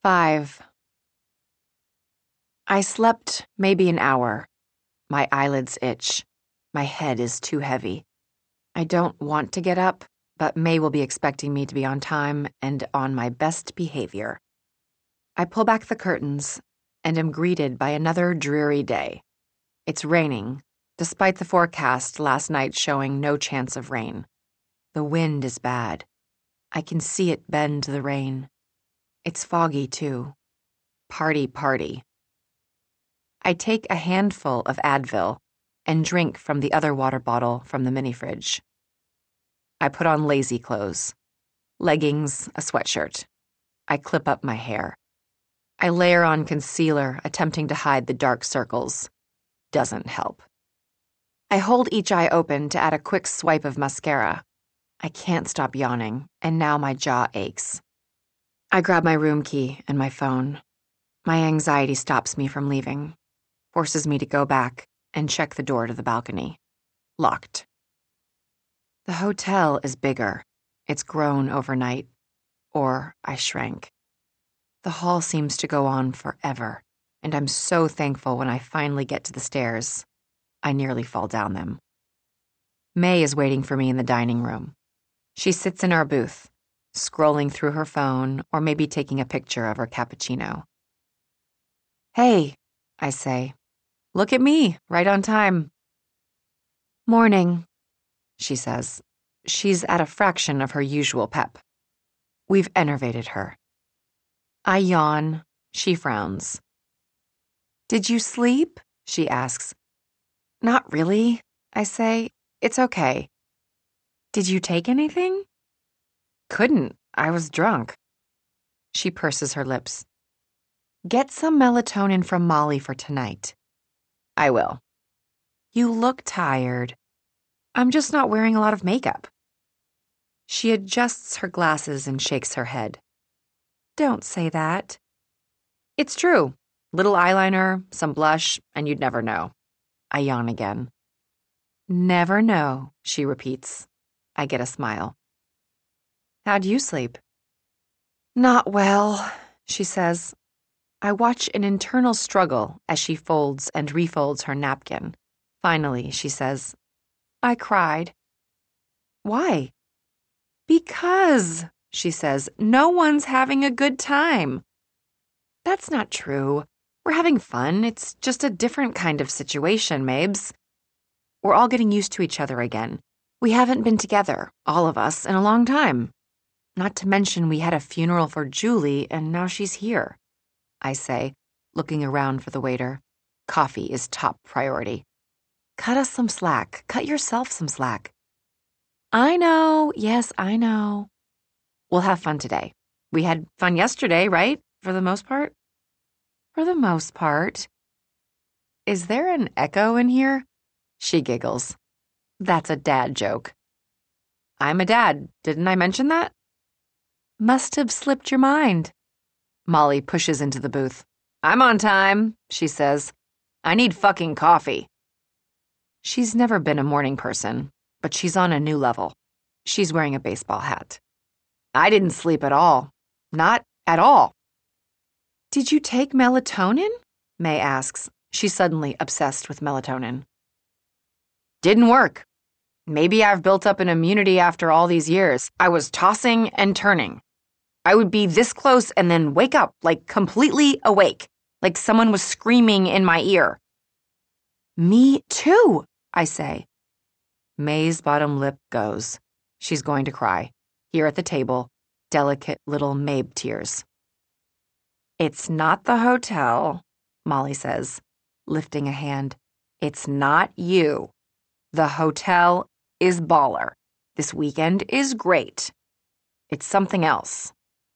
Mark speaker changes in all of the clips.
Speaker 1: 5. I slept maybe an hour. My eyelids itch. My head is too heavy. I don't want to get up, but May will be expecting me to be on time and on my best behavior. I pull back the curtains and am greeted by another dreary day. It's raining, despite the forecast last night showing no chance of rain. The wind is bad. I can see it bend the rain. It's foggy, too. Party. I take a handful of Advil and drink from the other water bottle from the mini fridge. I put on lazy clothes, leggings, a sweatshirt. I clip up my hair. I layer on concealer, attempting to hide the dark circles. Doesn't help. I hold each eye open to add a quick swipe of mascara. I can't stop yawning, and now my jaw aches. I grab my room key and my phone. My anxiety stops me from leaving, forces me to go back and check the door to the balcony. Locked. The hotel is bigger. It's grown overnight. Or I shrank. The hall seems to go on forever, and I'm so thankful when I finally get to the stairs. I nearly fall down them. May is waiting for me in the dining room. She sits in our booth, scrolling through her phone or maybe taking a picture of her cappuccino. Hey, I say. Look at me, right on time. Morning, she says. She's at a fraction of her usual pep. We've enervated her. I yawn. She frowns. Did you sleep? She asks. Not really, I say. It's okay. Did you take anything? Couldn't. I was drunk. She purses her lips. Get some melatonin from Molly for tonight. I will. You look tired. I'm just not wearing a lot of makeup. She adjusts her glasses and shakes her head. Don't say that. It's true. Little eyeliner, some blush, and you'd never know. I yawn again. Never know, she repeats. I get a smile. How'd you sleep? Not well, she says. I watch an internal struggle as she folds and refolds her napkin. Finally, she says, I cried. Why? Because, she says, no one's having a good time. That's not true. We're having fun. It's just a different kind of situation, Mabes. We're all getting used to each other again. We haven't been together, all of us, in a long time. Not to mention we had a funeral for Julie, and now she's here. I say, looking around for the waiter. Coffee is top priority. Cut us some slack. Cut yourself some slack. I know. Yes, I know. We'll have fun today. We had fun yesterday, right? For the most part? For the most part. Is there an echo in here? She giggles. That's a dad joke. I'm a dad. Didn't I mention that? Must have slipped your mind. Molly pushes into the booth. I'm on time, she says. I need fucking coffee. She's never been a morning person, but she's on a new level. She's wearing a baseball hat. I didn't sleep at all. Not at all. Did you take melatonin? May asks. She's suddenly obsessed with melatonin. Didn't work. Maybe I've built up an immunity after all these years. I was tossing and turning. I would be this close and then wake up, like completely awake, like someone was screaming in my ear. Me too, I say. May's bottom lip goes. She's going to cry. Here at the table, delicate little Mabe tears. It's not the hotel, Molly says, lifting a hand. It's not you. The hotel is baller. This weekend is great. It's something else.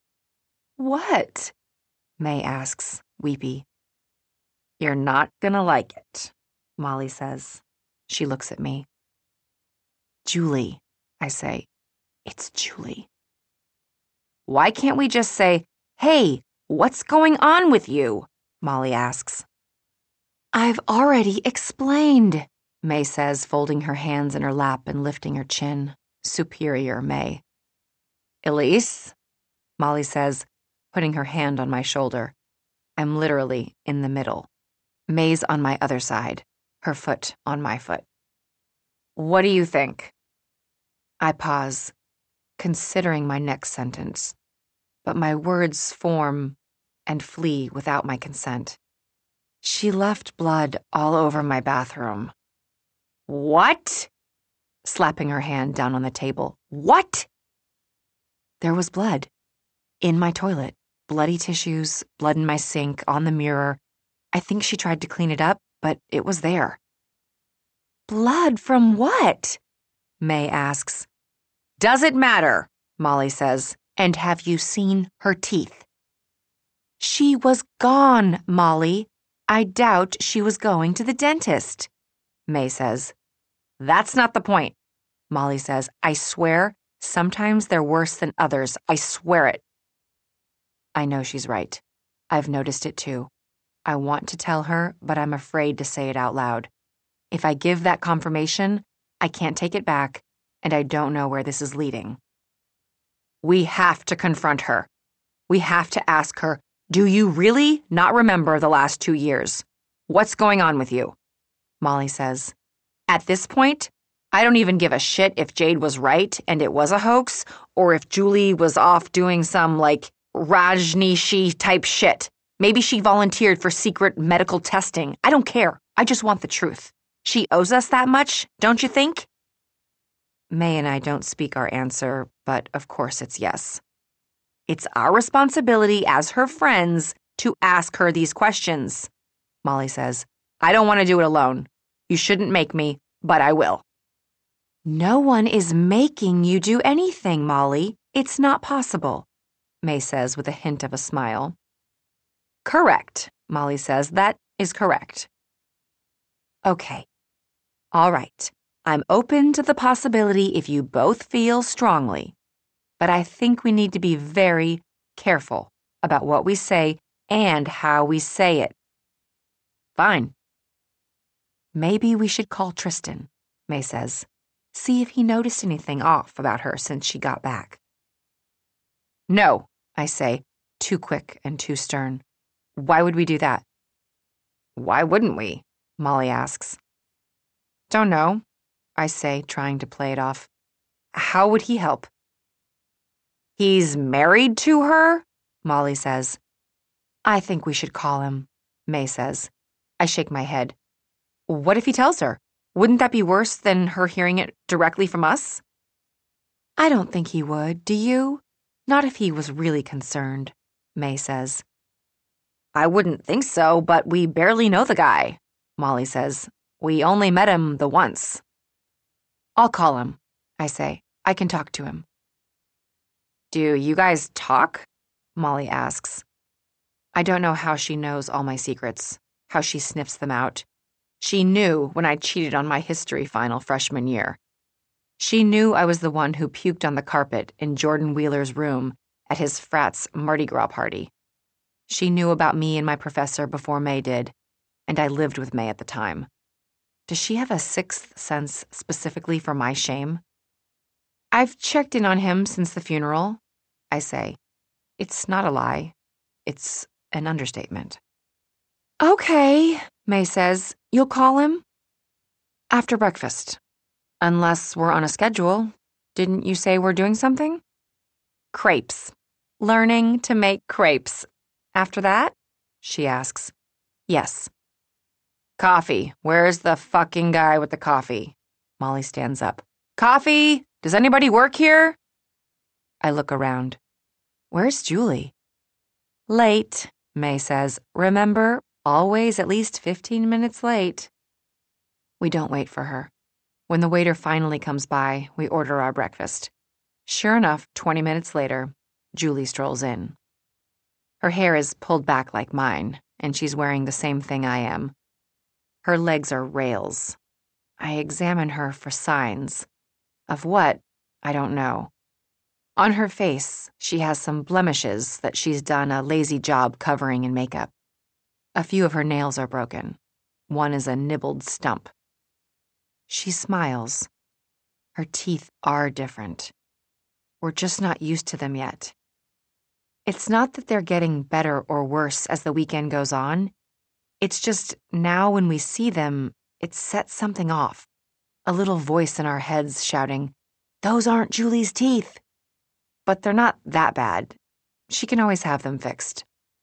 Speaker 1: What? May asks, weepy. You're not gonna like it, Molly says. She looks at me. Julie, I say. It's Julie. Why can't we just say, hey, what's going on with you? Molly asks. I've already explained, May says, folding her hands in her lap and lifting her chin. Superior May. Elise, Molly says, putting her hand on my shoulder. I'm literally in the middle. May's on my other side, her foot on my foot. What do you think? I pause, considering my next sentence, but my words form and flee without my consent. She left blood all over my bathroom. What? Slapping her hand down on the table. What? There was blood. In my toilet. Bloody tissues, blood in my sink, on the mirror. I think she tried to clean it up, but it was there. Blood from what? May asks. Does it matter? Molly says. And have you seen her teeth? She was gone, Molly. I doubt she was going to the dentist, May says. That's not the point, Molly says. I swear, sometimes they're worse than others. I swear it. I know she's right. I've noticed it too. I want to tell her, but I'm afraid to say it out loud. If I give that confirmation, I can't take it back, and I don't know where this is leading. We have to confront her. We have to ask her, do you really not remember the last 2 years? What's going on with you? Molly says. At this point, I don't even give a shit if Jade was right and it was a hoax, or if Julie was off doing some, Rajneeshi type shit. Maybe she volunteered for secret medical testing. I don't care. I just want the truth. She owes us that much, don't you think? May and I don't speak our answer, but of course it's yes. It's our responsibility as her friends to ask her these questions, Molly says. I don't want to do it alone. You shouldn't make me, but I will. No one is making you do anything, Molly. It's not possible, May says with a hint of a smile. Correct, Molly says. That is correct. Okay. All right. I'm open to the possibility if you both feel strongly. But I think we need to be very careful about what we say and how we say it. Fine. Maybe we should call Tristan, May says. See if he noticed anything off about her since she got back. No, I say, too quick and too stern. Why would we do that? Why wouldn't we? Molly asks. Don't know, I say, trying to play it off. How would he help? He's married to her? Molly says. I think we should call him, May says. I shake my head. What if he tells her? Wouldn't that be worse than her hearing it directly from us? I don't think he would, do you? Not if he was really concerned, May says. I wouldn't think so, but we barely know the guy, Molly says. We only met him the once. I'll call him, I say. I can talk to him. Do you guys talk? Molly asks. I don't know how she knows all my secrets, how she sniffs them out. She knew when I cheated on my history final freshman year. She knew I was the one who puked on the carpet in Jordan Wheeler's room at his frat's Mardi Gras party. She knew about me and my professor before May did, and I lived with May at the time. Does she have a sixth sense specifically for my shame? I've checked in on him since the funeral, I say. It's not a lie. It's an understatement. Okay, May says. You'll call him? After breakfast. Unless we're on a schedule. Didn't you say we're doing something? Crepes. Learning to make crepes. After that? She asks. Yes. Coffee. Where's the fucking guy with the coffee? Molly stands up. Coffee? Does anybody work here? I look around. Where's Julie? Late, May says. Remember, always at least 15 minutes late. We don't wait for her. When the waiter finally comes by, we order our breakfast. Sure enough, 20 minutes later, Julie strolls in. Her hair is pulled back like mine, and she's wearing the same thing I am. Her legs are rails. I examine her for signs. Of what? I don't know. On her face, she has some blemishes that she's done a lazy job covering in makeup. A few of her nails are broken. One is a nibbled stump. She smiles. Her teeth are different. We're just not used to them yet. It's not that they're getting better or worse as the weekend goes on. It's just now when we see them, it sets something off. A little voice in our heads shouting, "Those aren't Julie's teeth." But they're not that bad. She can always have them fixed.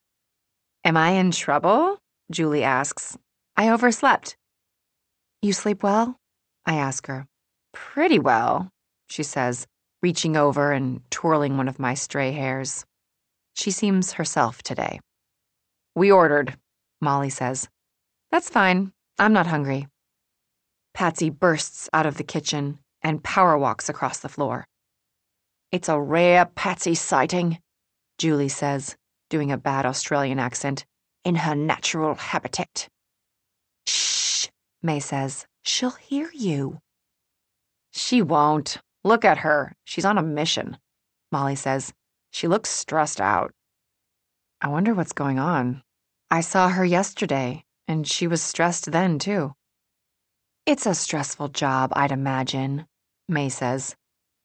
Speaker 1: "Am I in trouble?" Julie asks. "I overslept." "You sleep well?" I ask her. "Pretty well," she says, reaching over and twirling one of my stray hairs. She seems herself today. "We ordered," Molly says. "That's fine. I'm not hungry." Patsy bursts out of the kitchen and power walks across the floor. "It's a rare Patsy sighting," Julie says, doing a bad Australian accent, "in her natural habitat." "Shh," May says. "She'll hear you." "She won't. Look at her. She's on a mission," Molly says. "She looks stressed out." I wonder what's going on. I saw her yesterday, and she was stressed then, too. "It's a stressful job, I'd imagine," May says.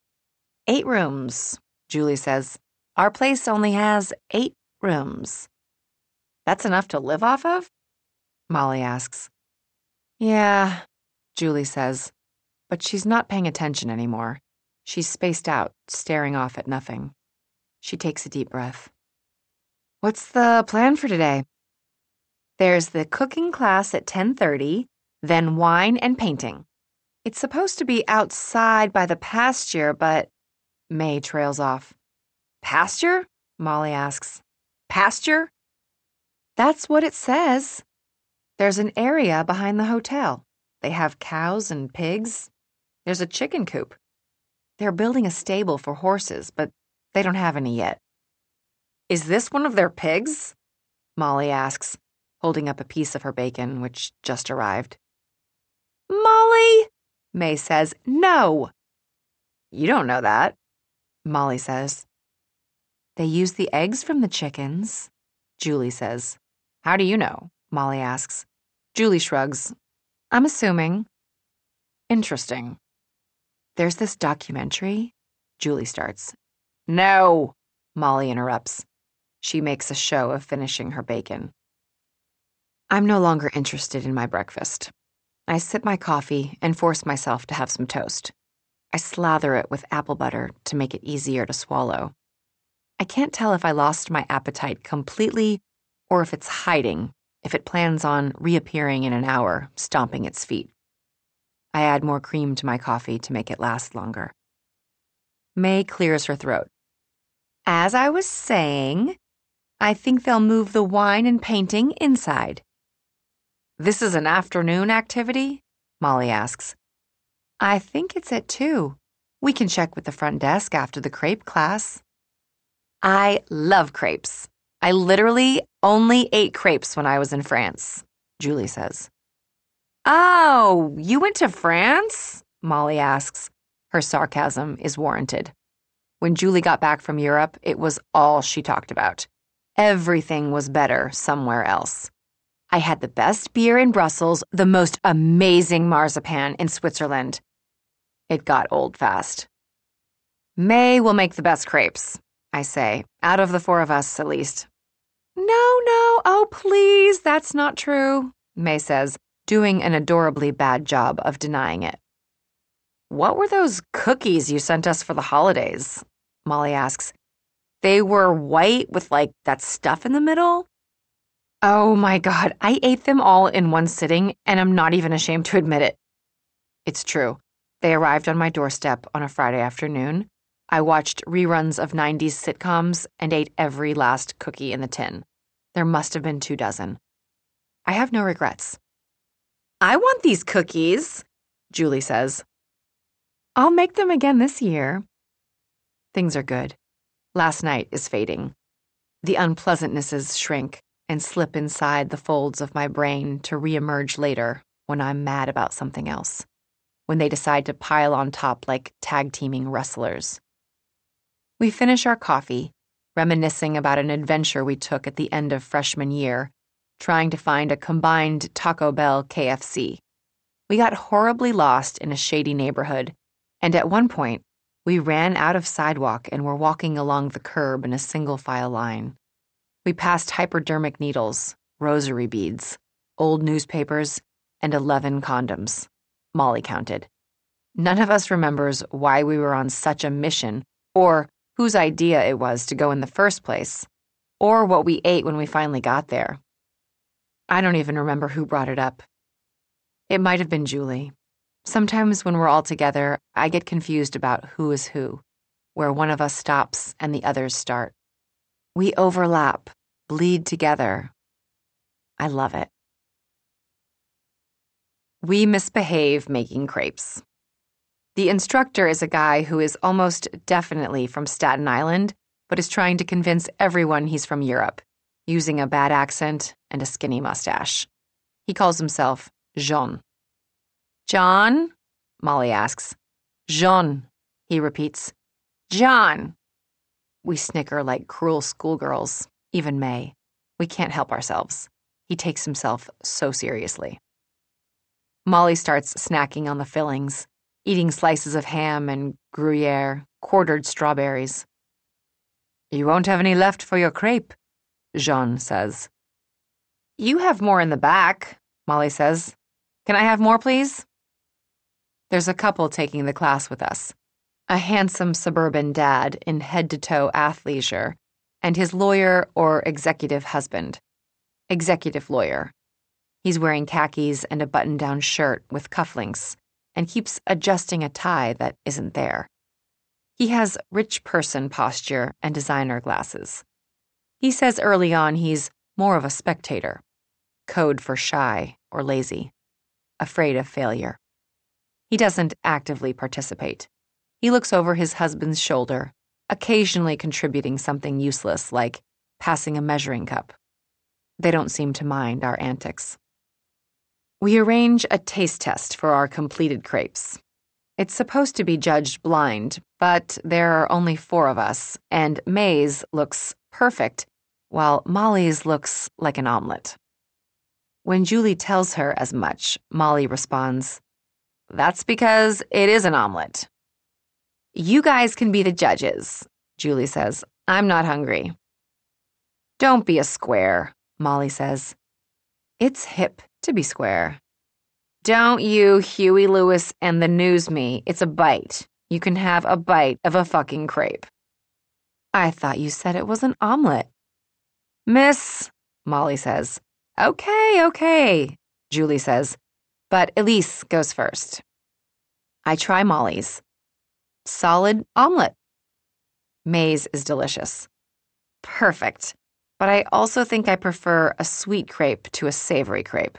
Speaker 1: 8 rooms, Julie says. "Our place only has 8 rooms." "That's enough to live off of?" Molly asks. "Yeah," Julie says, but she's not paying attention anymore. She's spaced out, staring off at nothing. She takes a deep breath. "What's the plan for today?" "There's the cooking class at 10:30, then wine and painting. It's supposed to be outside by the pasture, but..." May trails off. "Pasture?" Molly asks. "Pasture?" "That's what it says. There's an area behind the hotel. They have cows and pigs. There's a chicken coop. They're building a stable for horses, but they don't have any yet." "Is this one of their pigs?" Molly asks, holding up a piece of her bacon, which just arrived. "Molly," May says, "no." "You don't know that," Molly says. "They use the eggs from the chickens," Julie says. "How do you know?" Molly asks. Julie shrugs. "I'm assuming." "Interesting." "There's this documentary," Julie starts. "No," Molly interrupts. She makes a show of finishing her bacon. I'm no longer interested in my breakfast. I sip my coffee and force myself to have some toast. I slather it with apple butter to make it easier to swallow. I can't tell if I lost my appetite completely or if it's hiding, if it plans on reappearing in an hour, stomping its feet. I add more cream to my coffee to make it last longer. May clears her throat. "As I was saying, I think they'll move the wine and painting inside." "This is an afternoon activity?" Molly asks. "I think it's at 2. We can check with the front desk after the crepe class." "I love crepes. I literally only ate crepes when I was in France," Julie says. "Oh, you went to France?" Molly asks. Her sarcasm is warranted. When Julie got back from Europe, it was all she talked about. Everything was better somewhere else. "I had the best beer in Brussels, the most amazing marzipan in Switzerland." It got old fast. "May will make the best crepes," I say, out of the 4 of us at least. "No, oh please, that's not true," May says, doing an adorably bad job of denying it. "What were those cookies you sent us for the holidays?" Molly asks. "They were white with that stuff in the middle?" Oh my God, I ate them all in one sitting, and I'm not even ashamed to admit it. It's true. They arrived on my doorstep on a Friday afternoon. I watched reruns of 90s sitcoms and ate every last cookie in the tin. There must have been 24. I have no regrets. "I want these cookies," Julie says. "I'll make them again this year." Things are good. Last night is fading. The unpleasantnesses shrink and slip inside the folds of my brain to reemerge later when I'm mad about something else, when they decide to pile on top like tag-teaming wrestlers. We finish our coffee, reminiscing about an adventure we took at the end of freshman year, trying to find a combined Taco Bell KFC. We got horribly lost in a shady neighborhood, and at one point, We ran out of sidewalk and were walking along the curb in a single-file line. We passed hypodermic needles, rosary beads, old newspapers, and 11 condoms. Molly counted. None of us remembers why we were on such a mission, or whose idea it was to go in the first place, or what we ate when we finally got there. I don't even remember who brought it up. It might have been Julie. Sometimes when we're all together, I get confused about who is who, where one of us stops and the others start. We overlap, bleed together. I love it. We misbehave making crepes. The instructor is a guy who is almost definitely from Staten Island, but is trying to convince everyone he's from Europe, using a bad accent and a skinny mustache. He calls himself Jean. John? Molly asks. Jean, he repeats. John. We snicker like cruel schoolgirls, even May. We can't help ourselves. He takes himself so seriously. Molly starts snacking on the fillings, eating slices of ham and Gruyere, quartered strawberries. You won't have any left for your crepe, Jean says. You have more in the back, Molly says. Can I have more, please? There's a couple taking the class with us. A handsome suburban dad in head-to-toe athleisure, and his lawyer or executive husband. Executive lawyer. He's wearing khakis and a button-down shirt with cufflinks, and keeps adjusting a tie that isn't there. He has rich person posture and designer glasses. He says early on he's more of a spectator, code for shy or lazy, afraid of failure. He doesn't actively participate. He looks over his husband's shoulder, occasionally contributing something useless like passing a measuring cup. They don't seem to mind our antics. We arrange a taste test for our completed crepes. It's supposed to be judged blind, but there are only 4 of us, and May's looks perfect, while Molly's looks like an omelet. When Julie tells her as much, Molly responds, That's because it is an omelet. You guys can be the judges, Julie says. I'm not hungry. Don't be a square, Molly says. It's hip to be square. Don't you, Huey Lewis and the news me. It's a bite. You can have a bite of a fucking crepe. I thought you said it was an omelet. Miss, Molly says. Okay, Julie says. But Elise goes first. I try Molly's. Solid omelet. May's is delicious. Perfect. But I also think I prefer a sweet crepe to a savory crepe.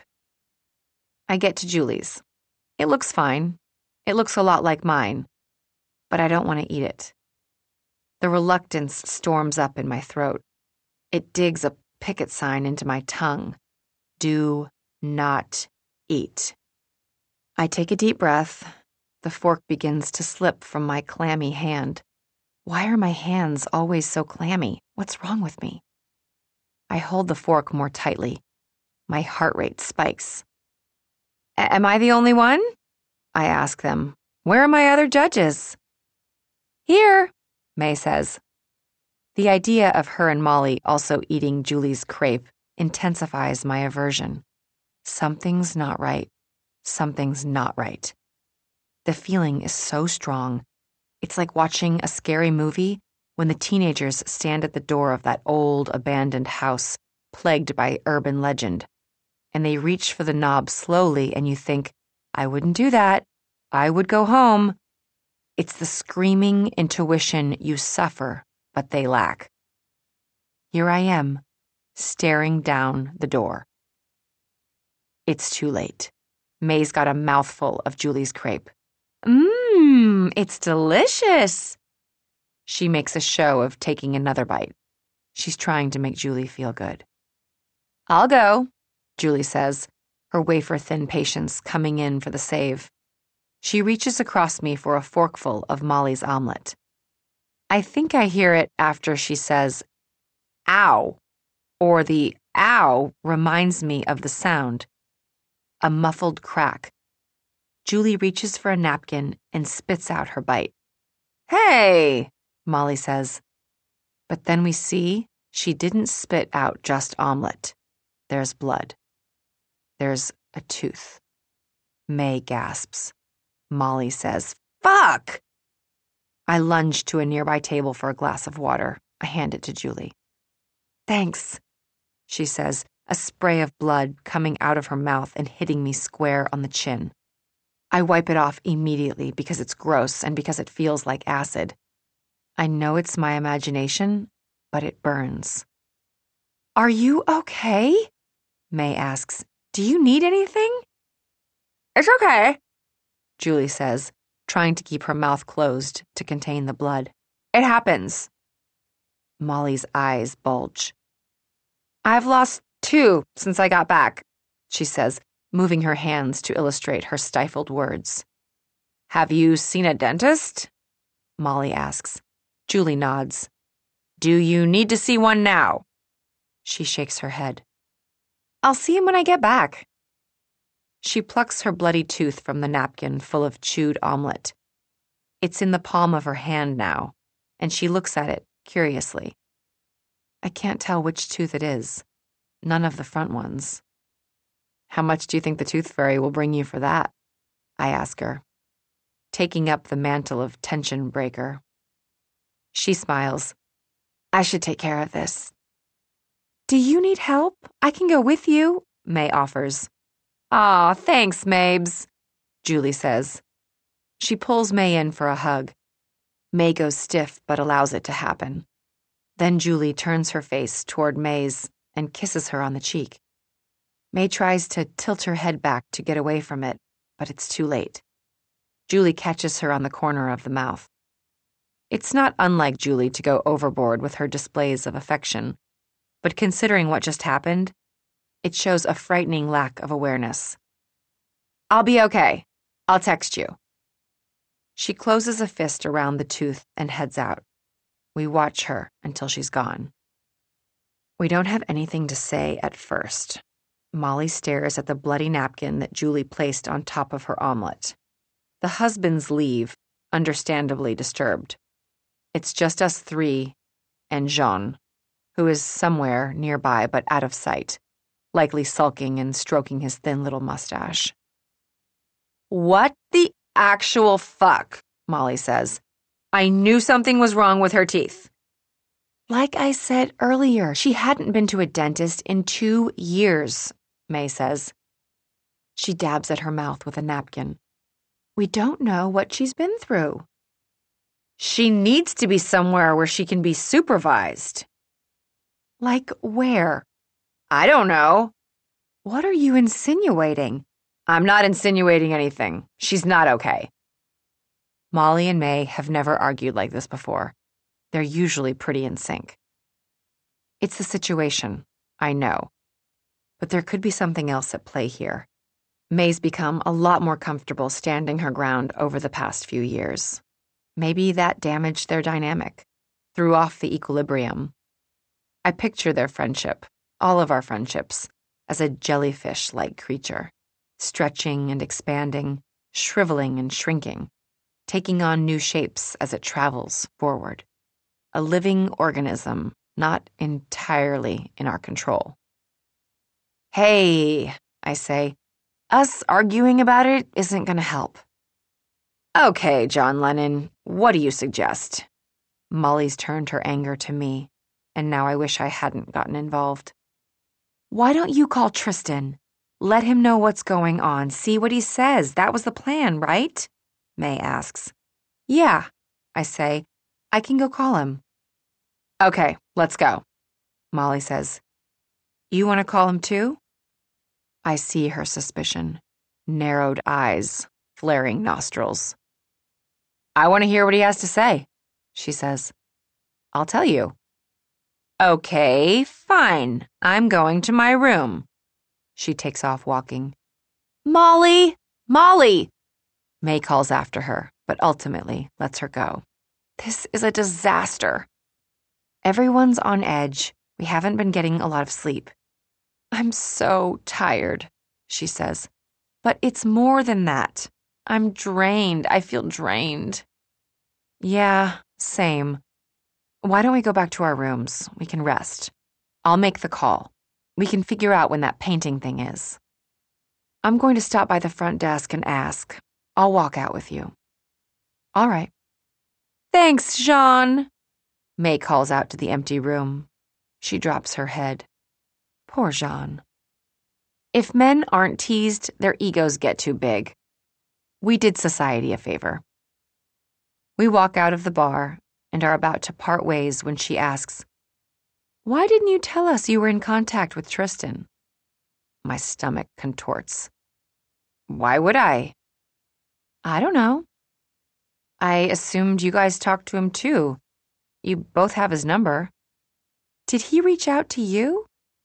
Speaker 1: I get to Julie's. It looks fine. It looks a lot like mine. But I don't want to eat it. The reluctance storms up in my throat. It digs a picket sign into my tongue. Do not eat. I take a deep breath. The fork begins to slip from my clammy hand. Why are my hands always so clammy? What's wrong with me? I hold the fork more tightly. My heart rate spikes. Am I the only one? I ask them. Where are my other judges? Here, May says. The idea of her and Molly also eating Julie's crepe intensifies my aversion. Something's not right. Something's not right. The feeling is so strong. It's like watching a scary movie when the teenagers stand at the door of that old, abandoned house plagued by urban legend, and they reach for the knob slowly and you think, I wouldn't do that. I would go home. It's the screaming intuition you suffer, but they lack. Here I am, staring down the door. It's too late. May's got a mouthful of Julie's crepe. It's delicious. She makes a show of taking another bite. She's trying to make Julie feel good. I'll go, Julie says, her wafer-thin patience coming in for the save. She reaches across me for a forkful of Molly's omelet. I think I hear it after she says, ow, or the ow reminds me of the sound. A muffled crack. Julie reaches for a napkin and spits out her bite. Hey, Molly says. But then we see she didn't spit out just omelet. There's blood. There's a tooth. May gasps. Molly says, "Fuck!" I lunge to a nearby table for a glass of water. I hand it to Julie. "Thanks," she says, a spray of blood coming out of her mouth and hitting me square on the chin. I wipe it off immediately because it's gross and because it feels like acid. I know it's my imagination, but it burns. "Are you okay?" May asks. "Do you need anything?" "It's okay," Julie says, trying to keep her mouth closed to contain the blood. "It happens." Molly's eyes bulge. "I've lost 2 since I got back," she says, moving her hands to illustrate her stifled words. "Have you seen a dentist?" Molly asks. Julie nods. "Do you need to see one now?" She shakes her head. "I'll see him when I get back." She plucks her bloody tooth from the napkin full of chewed omelet. It's in the palm of her hand now, and she looks at it curiously. I can't tell which tooth it is. None of the front ones. "How much do you think the tooth fairy will bring you for that?" I ask her, taking up the mantle of tension breaker. She smiles. "I should take care of this." "Do you need help? I can go with you," May offers. "Aw, thanks, Mabes," Julie says. She pulls May in for a hug. May goes stiff but allows it to happen. Then Julie turns her face toward May's and kisses her on the cheek. May tries to tilt her head back to get away from it, but it's too late. Julie catches her on the corner of the mouth. It's not unlike Julie to go overboard with her displays of affection, but considering what just happened, it shows a frightening lack of awareness. "I'll be okay. I'll text you." She closes a fist around the tooth and heads out. We watch her until she's gone. We don't have anything to say at first. Molly stares at the bloody napkin that Julie placed on top of her omelet. The husbands leave, understandably disturbed. It's just us 3 and Jean, who is somewhere nearby but out of sight, likely sulking and stroking his thin little mustache. "What the actual fuck?" Molly says. "I knew something was wrong with her teeth." "Like I said earlier, she hadn't been to a dentist in 2 years, May says. She dabs at her mouth with a napkin. "We don't know what she's been through." "She needs to be somewhere where she can be supervised." "Like where?" "I don't know." "What are you insinuating?" "I'm not insinuating anything. She's not okay." Molly and May have never argued like this before. They're usually pretty in sync. It's the situation, I know. But there could be something else at play here. May's become a lot more comfortable standing her ground over the past few years. Maybe that damaged their dynamic, threw off the equilibrium. I picture their friendship, all of our friendships, as a jellyfish-like creature, stretching and expanding, shriveling and shrinking, taking on new shapes as it travels forward. A living organism, not entirely in our control. "Hey," I say, "us arguing about it isn't going to help." "Okay, John Lennon, what do you suggest?" Molly's turned her anger to me, and now I wish I hadn't gotten involved. "Why don't you call Tristan? Let him know what's going on, see what he says. That was the plan, right?" May asks. "Yeah," I say. "I can go call him." "Okay, let's go," Molly says. "You want to call him too?" I see her suspicion. Narrowed eyes, flaring nostrils. "I want to hear what he has to say," she says. "I'll tell you." "Okay, fine. I'm going to my room." She takes off walking. "Molly! Molly!" May calls after her, but ultimately lets her go. This is a disaster. Everyone's on edge. We haven't been getting a lot of sleep. "I'm so tired," she says. "But it's more than that. I'm drained. I feel drained." Yeah, same. Why don't we go back to our rooms? We can rest. I'll make the call. We can figure out when that painting thing is. I'm going to stop by the front desk and ask. I'll walk out with you. All right. Thanks, Jean. May calls out to the empty room. She drops her head. Poor Jean. If men aren't teased, their egos get too big. We did society a favor. We walk out of the bar and are about to part ways when she asks, "Why didn't you tell us you were in contact with Tristan?" My stomach contorts. Why would I? I don't know. I assumed you guys talked to him too. You both have his number. Did he reach out to you?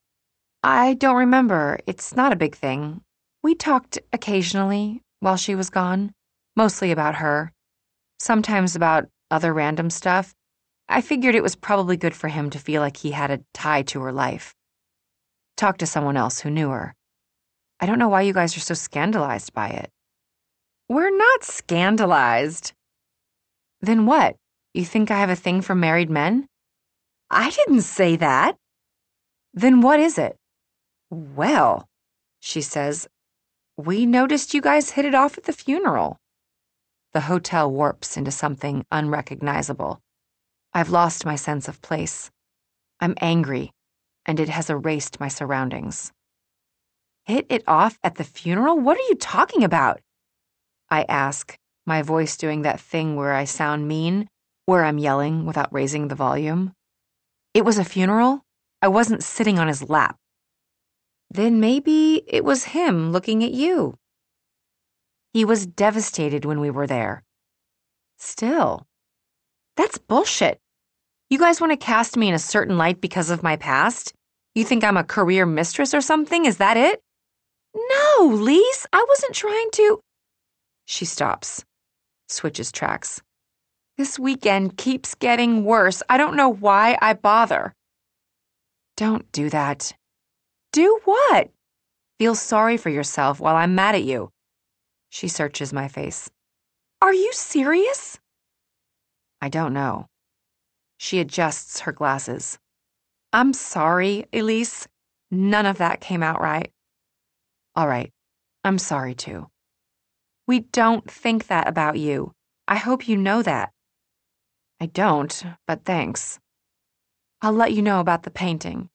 Speaker 1: I don't remember. It's not a big thing. We talked occasionally while she was gone, mostly about her, sometimes about other random stuff. I figured it was probably good for him to feel like he had a tie to her life. Talk to someone else who knew her. I don't know why you guys are so scandalized by it. We're not scandalized. Then what? You think I have a thing for married men? I didn't say that. Then what is it? Well, she says, we noticed you guys hit it off at the funeral. The hotel warps into something unrecognizable. I've lost my sense of place. I'm angry, and it has erased my surroundings. Hit it off at the funeral? What are you talking about? I ask, my voice doing that thing where I sound mean, where I'm yelling without raising the volume. It was a funeral? I wasn't sitting on his lap. Then maybe it was him looking at you. He was devastated when we were there. Still, that's bullshit. You guys want to cast me in a certain light because of my past? You think I'm a career mistress or something? Is that it? No, Lise, I wasn't trying to. She stops, switches tracks. This weekend keeps getting worse. I don't know why I bother. Don't do that. Do what? Feel sorry for yourself while I'm mad at you. She searches my face. Are you serious? I don't know. She adjusts her glasses. I'm sorry, Elise. None of that came out right. All right. I'm sorry too. We don't think that about you. I hope you know that. I don't, but thanks. I'll let you know about the painting.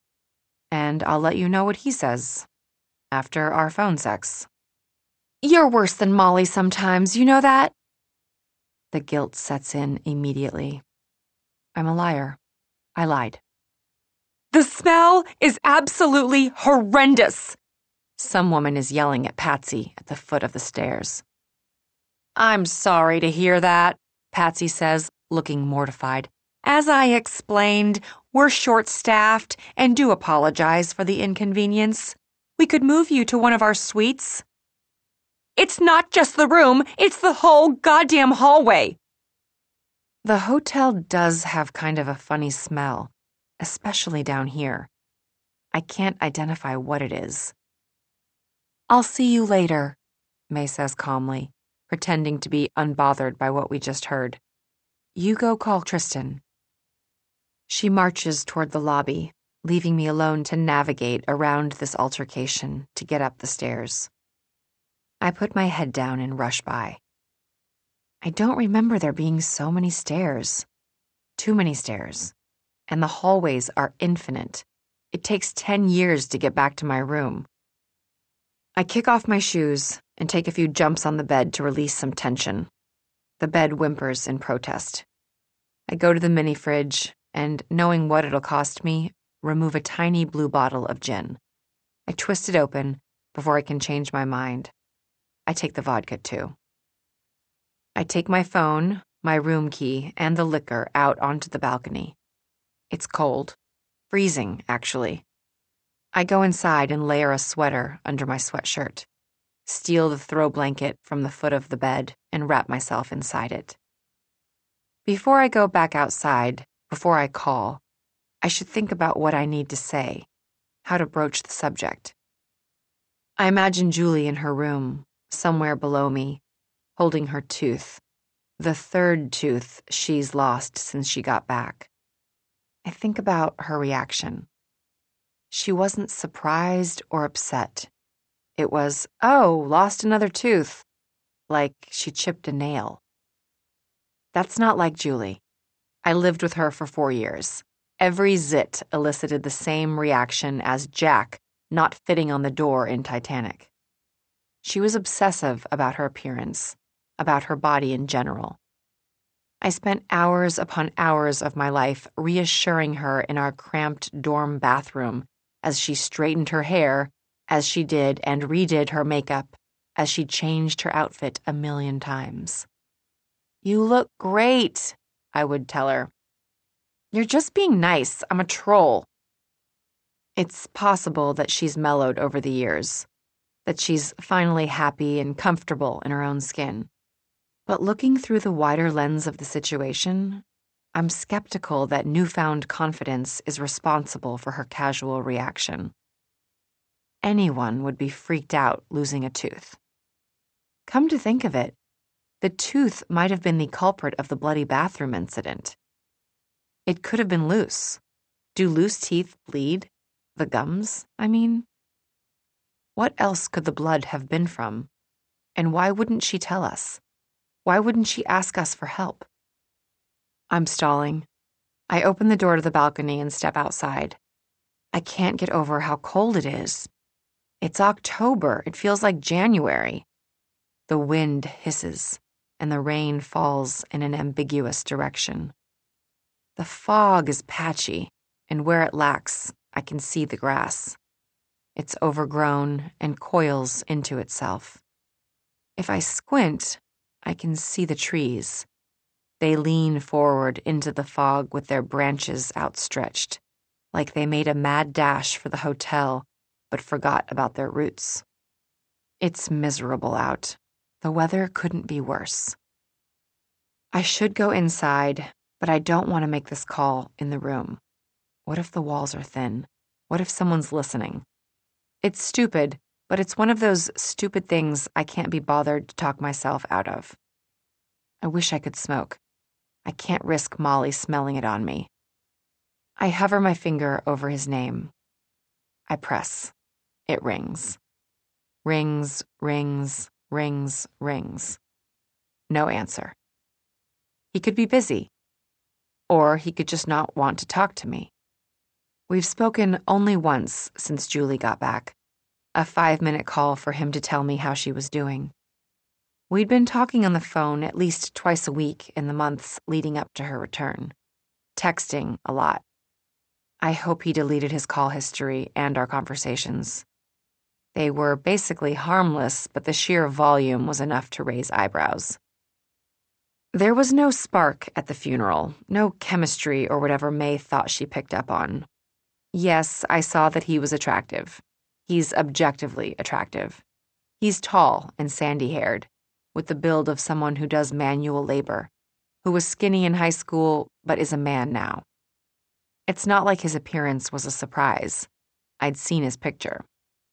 Speaker 1: And I'll let you know what he says after our phone sex. You're worse than Molly sometimes, you know that? The guilt sets in immediately. I'm a liar. I lied. The smell is absolutely horrendous. Some woman is yelling at Patsy at the foot of the stairs. I'm sorry to hear that, Patsy says, looking mortified. As I explained, we're short-staffed and do apologize for the inconvenience. We could move you to one of our suites. It's not just the room, it's the whole goddamn hallway. The hotel does have kind of a funny smell, especially down here. I can't identify what it is. I'll see you later, May says calmly, pretending to be unbothered by what we just heard. You go call Tristan. She marches toward the lobby, leaving me alone to navigate around this altercation to get up the stairs. I put my head down and rush by. I don't remember there being so many stairs. Too many stairs. And the hallways are infinite. It takes 10 years to get back to my room. I kick off my shoes and take a few jumps on the bed to release some tension. The bed whimpers in protest. I go to the mini fridge and, knowing what it'll cost me, remove a tiny blue bottle of gin. I twist it open before I can change my mind. I take the vodka too. I take my phone, my room key, and the liquor out onto the balcony. It's cold. Freezing, actually. I go inside and layer a sweater under my sweatshirt, steal the throw blanket from the foot of the bed, and wrap myself inside it. Before I go back outside, before I call, I should think about what I need to say, how to broach the subject. I imagine Julie in her room, somewhere below me, holding her tooth, the third tooth she's lost since she got back. I think about her reaction. She wasn't surprised or upset. It was, oh, lost another tooth, like she chipped a nail. That's not like Julie. I lived with her for 4 years. Every zit elicited the same reaction as Jack not fitting on the door in Titanic. She was obsessive about her appearance, about her body in general. I spent hours upon hours of my life reassuring her in our cramped dorm bathroom as she straightened her hair, as she did and redid her makeup, as she changed her outfit a million times. "You look great," I would tell her. "You're just being nice. I'm a troll." It's possible that she's mellowed over the years, that she's finally happy and comfortable in her own skin. But looking through the wider lens of the situation, I'm skeptical that newfound confidence is responsible for her casual reaction. Anyone would be freaked out losing a tooth. Come to think of it, the tooth might have been the culprit of the bloody bathroom incident. It could have been loose. Do loose teeth bleed? The gums, I mean? What else could the blood have been from? And why wouldn't she tell us? Why wouldn't she ask us for help? I'm stalling. I open the door to the balcony and step outside. I can't get over how cold it is. It's October. It feels like January. The wind hisses, and the rain falls in an ambiguous direction. The fog is patchy, and where it lacks, I can see the grass. It's overgrown and coils into itself. If I squint, I can see the trees. They lean forward into the fog with their branches outstretched, like they made a mad dash for the hotel, but forgot about their roots. It's miserable out. The weather couldn't be worse. I should go inside, but I don't want to make this call in the room. What if the walls are thin? What if someone's listening? It's stupid, but it's one of those stupid things I can't be bothered to talk myself out of. I wish I could smoke. I can't risk Molly smelling it on me. I hover my finger over his name. I press. It rings. Rings, rings, rings, rings. No answer. He could be busy. Or he could just not want to talk to me. We've spoken only once since Julie got back. A 5-minute call for him to tell me how she was doing. We'd been talking on the phone at least twice a week in the months leading up to her return. Texting a lot. I hope he deleted his call history and our conversations. They were basically harmless, but the sheer volume was enough to raise eyebrows. There was no spark at the funeral, no chemistry or whatever May thought she picked up on. Yes, I saw that he was attractive. He's objectively attractive. He's tall and sandy-haired, with the build of someone who does manual labor, who was skinny in high school but is a man now. It's not like his appearance was a surprise. I'd seen his picture.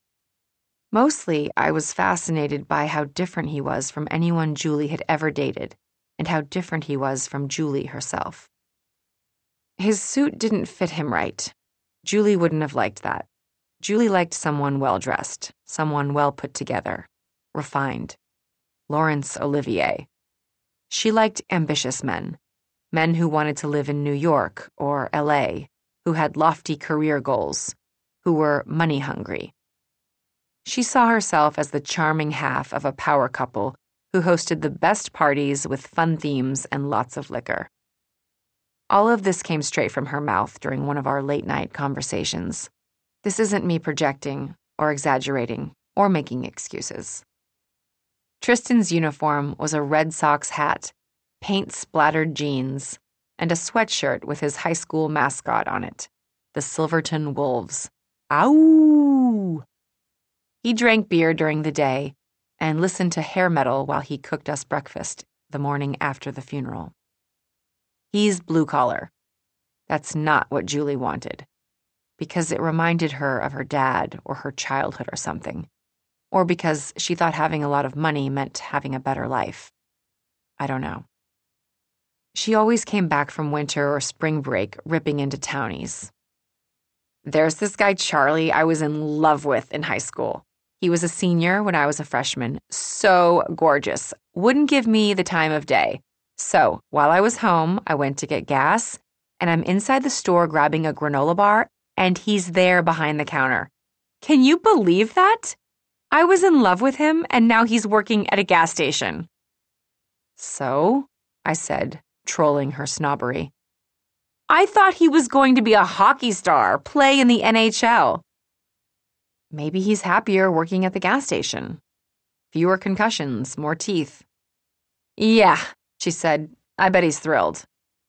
Speaker 1: Mostly, I was fascinated by how different he was from anyone Julie had ever dated, and how different he was from Julie herself. His suit didn't fit him right. Julie wouldn't have liked that. Julie liked someone well-dressed, someone well put together, refined. Laurence Olivier. She liked ambitious men who wanted to live in New York or LA, who had lofty career goals, who were money-hungry. She saw herself as the charming half of a power couple who hosted the best parties with fun themes and lots of liquor. All of this came straight from her mouth during one of our late-night conversations. This isn't me projecting or exaggerating or making excuses. Tristan's uniform was a Red Sox hat, paint-splattered jeans, and a sweatshirt with his high school mascot on it, the Silverton Wolves. Ow! He drank beer during the day and listened to hair metal while he cooked us breakfast the morning after the funeral. He's blue-collar. That's not what Julie wanted, because it reminded her of her dad or her childhood or something, or because she thought having a lot of money meant having a better life. I don't know. She always came back from winter or spring break ripping into townies. There's this guy Charlie I was in love with in high school. He was a senior when I was a freshman. So gorgeous. Wouldn't give me the time of day. So while I was home, I went to get gas, and I'm inside the store grabbing a granola bar, and he's there behind the counter. Can you believe that? I was in love with him, and now he's working at a gas station. So, I said, trolling her snobbery. I thought he was going to be a hockey star, play in the NHL. Maybe he's happier working at the gas station. Fewer concussions, more teeth. Yeah, she said. I bet he's thrilled.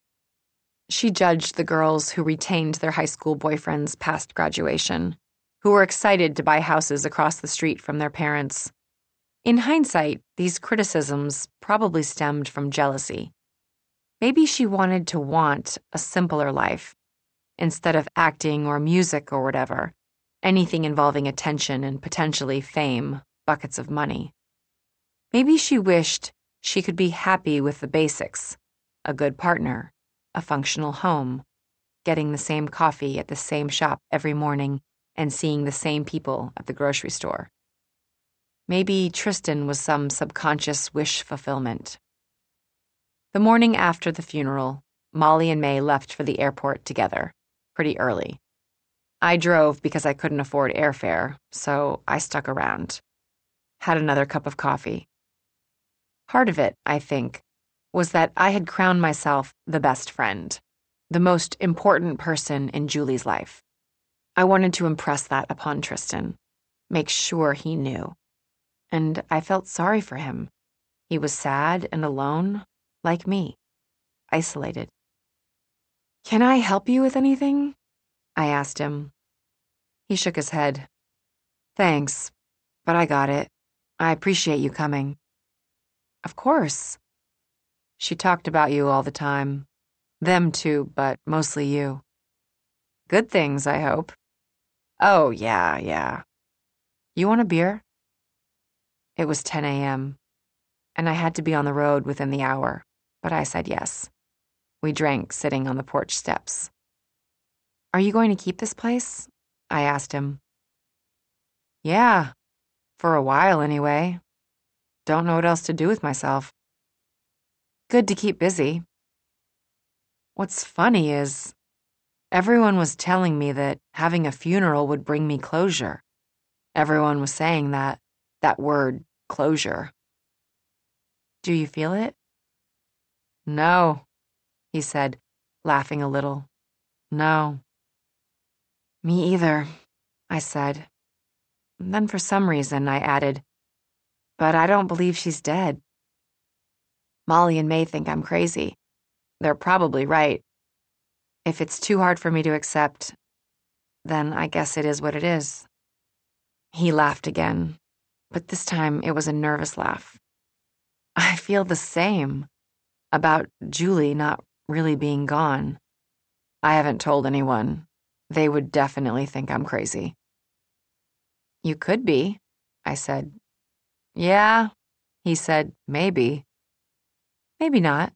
Speaker 1: She judged the girls who retained their high school boyfriends past graduation, who were excited to buy houses across the street from their parents. In hindsight, these criticisms probably stemmed from jealousy. Maybe she wanted to want a simpler life, instead of acting or music or whatever, anything involving attention and potentially fame, buckets of money. Maybe she wished she could be happy with the basics, a good partner, a functional home, getting the same coffee at the same shop every morning, and seeing the same people at the grocery store. Maybe Tristan was some subconscious wish fulfillment. The morning after the funeral, Molly and May left for the airport together, pretty early. I drove because I couldn't afford airfare, so I stuck around. Had another cup of coffee. Part of it, I think, was that I had crowned myself the best friend, the most important person in Julie's life. I wanted to impress that upon Tristan, make sure he knew. And I felt sorry for him. He was sad and alone, like me, isolated. Can I help you with anything? I asked him. He shook his head. Thanks, but I got it. I appreciate you coming. Of course. She talked about you all the time. Them too, but mostly you. Good things, I hope. Oh, yeah. You want a beer? It was 10 a.m., and I had to be on the road within the hour, but I said yes. We drank sitting on the porch steps. Are you going to keep this place? I asked him. Yeah, for a while anyway. Don't know what else to do with myself. Good to keep busy. What's funny is, everyone was telling me that having a funeral would bring me closure. Everyone was saying that word, closure. Do you feel it? No, he said, laughing a little. No. Me either, I said. And then for some reason I added, but I don't believe she's dead. Molly and May think I'm crazy. They're probably right. If it's too hard for me to accept, then I guess it is what it is. He laughed again, but this time it was a nervous laugh. I feel the same about Julie not really being gone. I haven't told anyone. They would definitely think I'm crazy. You could be, I said. Yeah, he said, maybe. Maybe not.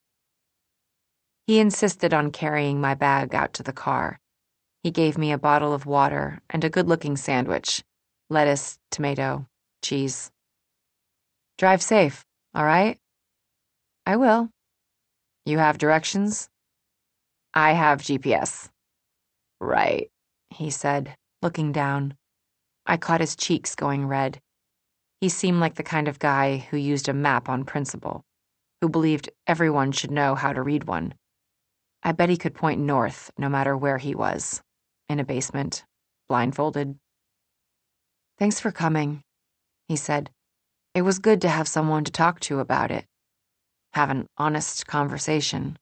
Speaker 1: He insisted on carrying my bag out to the car. He gave me a bottle of water and a good-looking sandwich. Lettuce, tomato, cheese. Drive safe, all right? I will. You have directions? I have GPS. Right, he said, looking down. I caught his cheeks going red. He seemed like the kind of guy who used a map on principle, who believed everyone should know how to read one. I bet he could point north no matter where he was. In a basement, blindfolded. Thanks for coming, he said. It was good to have someone to talk to about it. Have an honest conversation.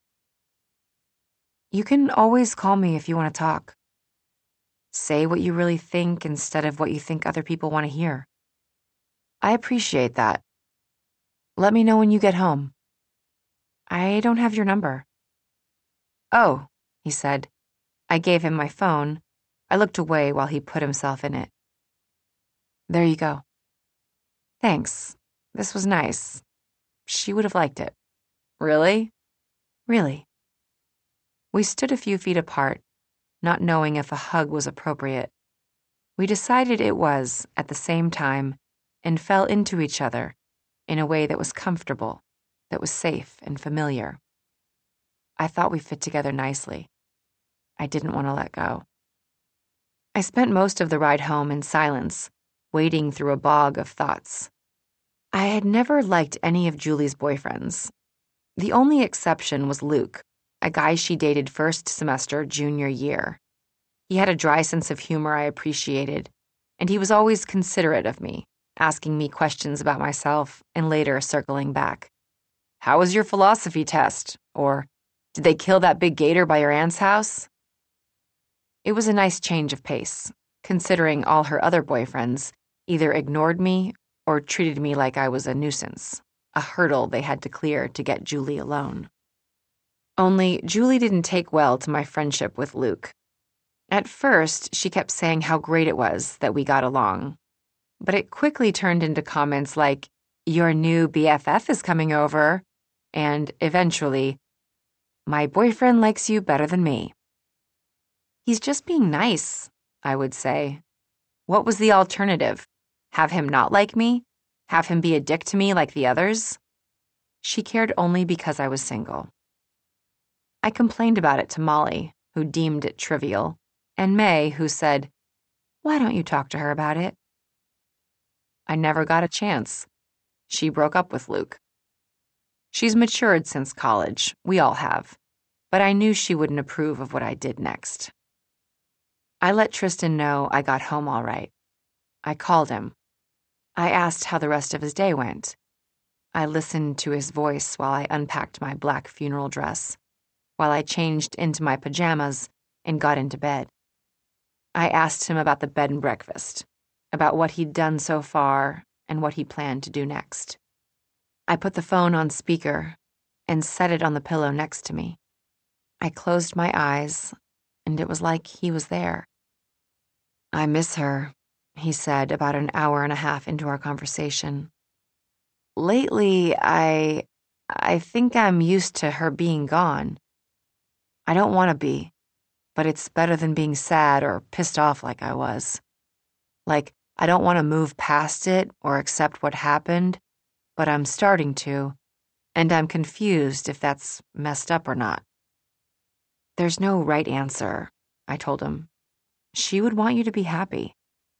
Speaker 1: You can always call me if you want to talk. Say what you really think instead of what you think other people want to hear. I appreciate that. Let me know when you get home. I don't have your number. Oh, he said. I gave him my phone. I looked away while he put himself in it. There you go. Thanks. This was nice. She would have liked it. Really? Really. We stood a few feet apart, not knowing if a hug was appropriate. We decided it was at the same time and fell into each other in a way that was comfortable, that was safe and familiar. I thought we fit together nicely. I didn't want to let go. I spent most of the ride home in silence, wading through a bog of thoughts. I had never liked any of Julie's boyfriends. The only exception was Luke, a guy she dated first semester junior year. He had a dry sense of humor I appreciated, and he was always considerate of me, asking me questions about myself and later circling back. "How was your philosophy test?" Or, "Did they kill that big gator by your aunt's house?" It was a nice change of pace, considering all her other boyfriends either ignored me or treated me like I was a nuisance, a hurdle they had to clear to get Julie alone. Only Julie didn't take well to my friendship with Luke. At first, she kept saying how great it was that we got along, but it quickly turned into comments like, "Your new BFF is coming over," and eventually, "My boyfriend likes you better than me." "He's just being nice," I would say. What was the alternative? Have him not like me? Have him be a dick to me like the others? She cared only because I was single. I complained about it to Molly, who deemed it trivial, and May, who said, "Why don't you talk to her about it?" I never got a chance. She broke up with Luke. She's matured since college, we all have, but I knew she wouldn't approve of what I did next. I let Tristan know I got home all right. I called him. I asked how the rest of his day went. I listened to his voice while I unpacked my black funeral dress, while I changed into my pajamas and got into bed. I asked him about the bed and breakfast, about what he'd done so far and what he planned to do next. I put the phone on speaker and set it on the pillow next to me. I closed my eyes, and it was like he was there. "I miss her," he said about an hour and a half into our conversation. "Lately, I think I'm used to her being gone. I don't want to be, but it's better than being sad or pissed off like I was. Like, I don't want to move past it or accept what happened, but I'm starting to, and I'm confused if that's messed up or not." "There's no right answer," I told him. "She would want you to be happy."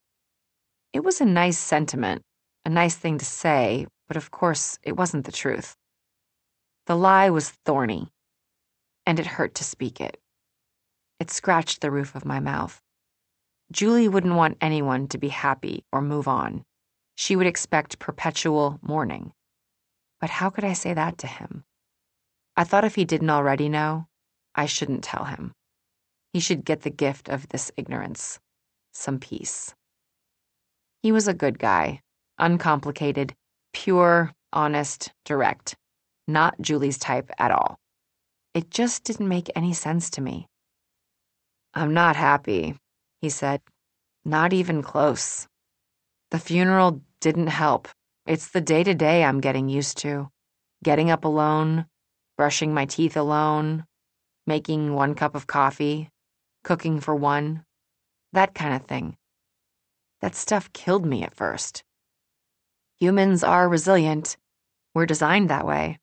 Speaker 1: It was a nice sentiment, a nice thing to say, but of course it wasn't the truth. The lie was thorny, and it hurt to speak it. It scratched the roof of my mouth. Julie wouldn't want anyone to be happy or move on. She would expect perpetual mourning. But how could I say that to him? I thought if he didn't already know, I shouldn't tell him. He should get the gift of this ignorance, some peace. He was a good guy, uncomplicated, pure, honest, direct. Not Julie's type at all. It just didn't make any sense to me. "I'm not happy," he said. "Not even close. The funeral didn't help. It's the day-to-day I'm getting used to. Getting up alone, brushing my teeth alone, making 1 cup of coffee, cooking for one, that kind of thing. That stuff killed me at first. Humans are resilient. We're designed that way."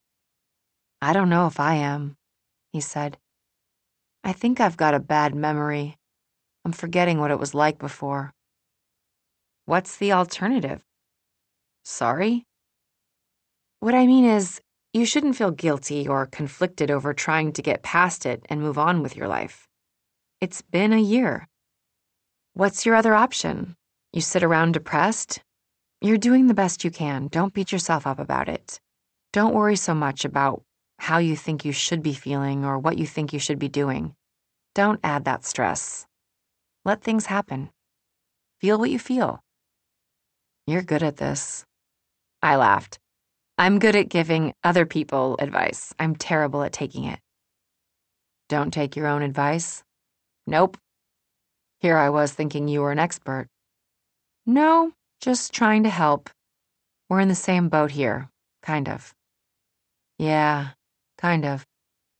Speaker 1: "I don't know if I am," he said. "I think I've got a bad memory. I'm forgetting what it was like before." "What's the alternative?" "Sorry?" "What I mean is, you shouldn't feel guilty or conflicted over trying to get past it and move on with your life. It's been a year. What's your other option? You sit around depressed? You're doing the best you can. Don't beat yourself up about it. Don't worry so much about how you think you should be feeling or what you think you should be doing. Don't add that stress. Let things happen. Feel what you feel." "You're good at this." I laughed. "I'm good at giving other people advice. I'm terrible at taking it." "Don't take your own advice?" "Nope." Here I was thinking you were an expert. "No, just trying to help. We're in the same boat here, kind of." "Yeah, kind of."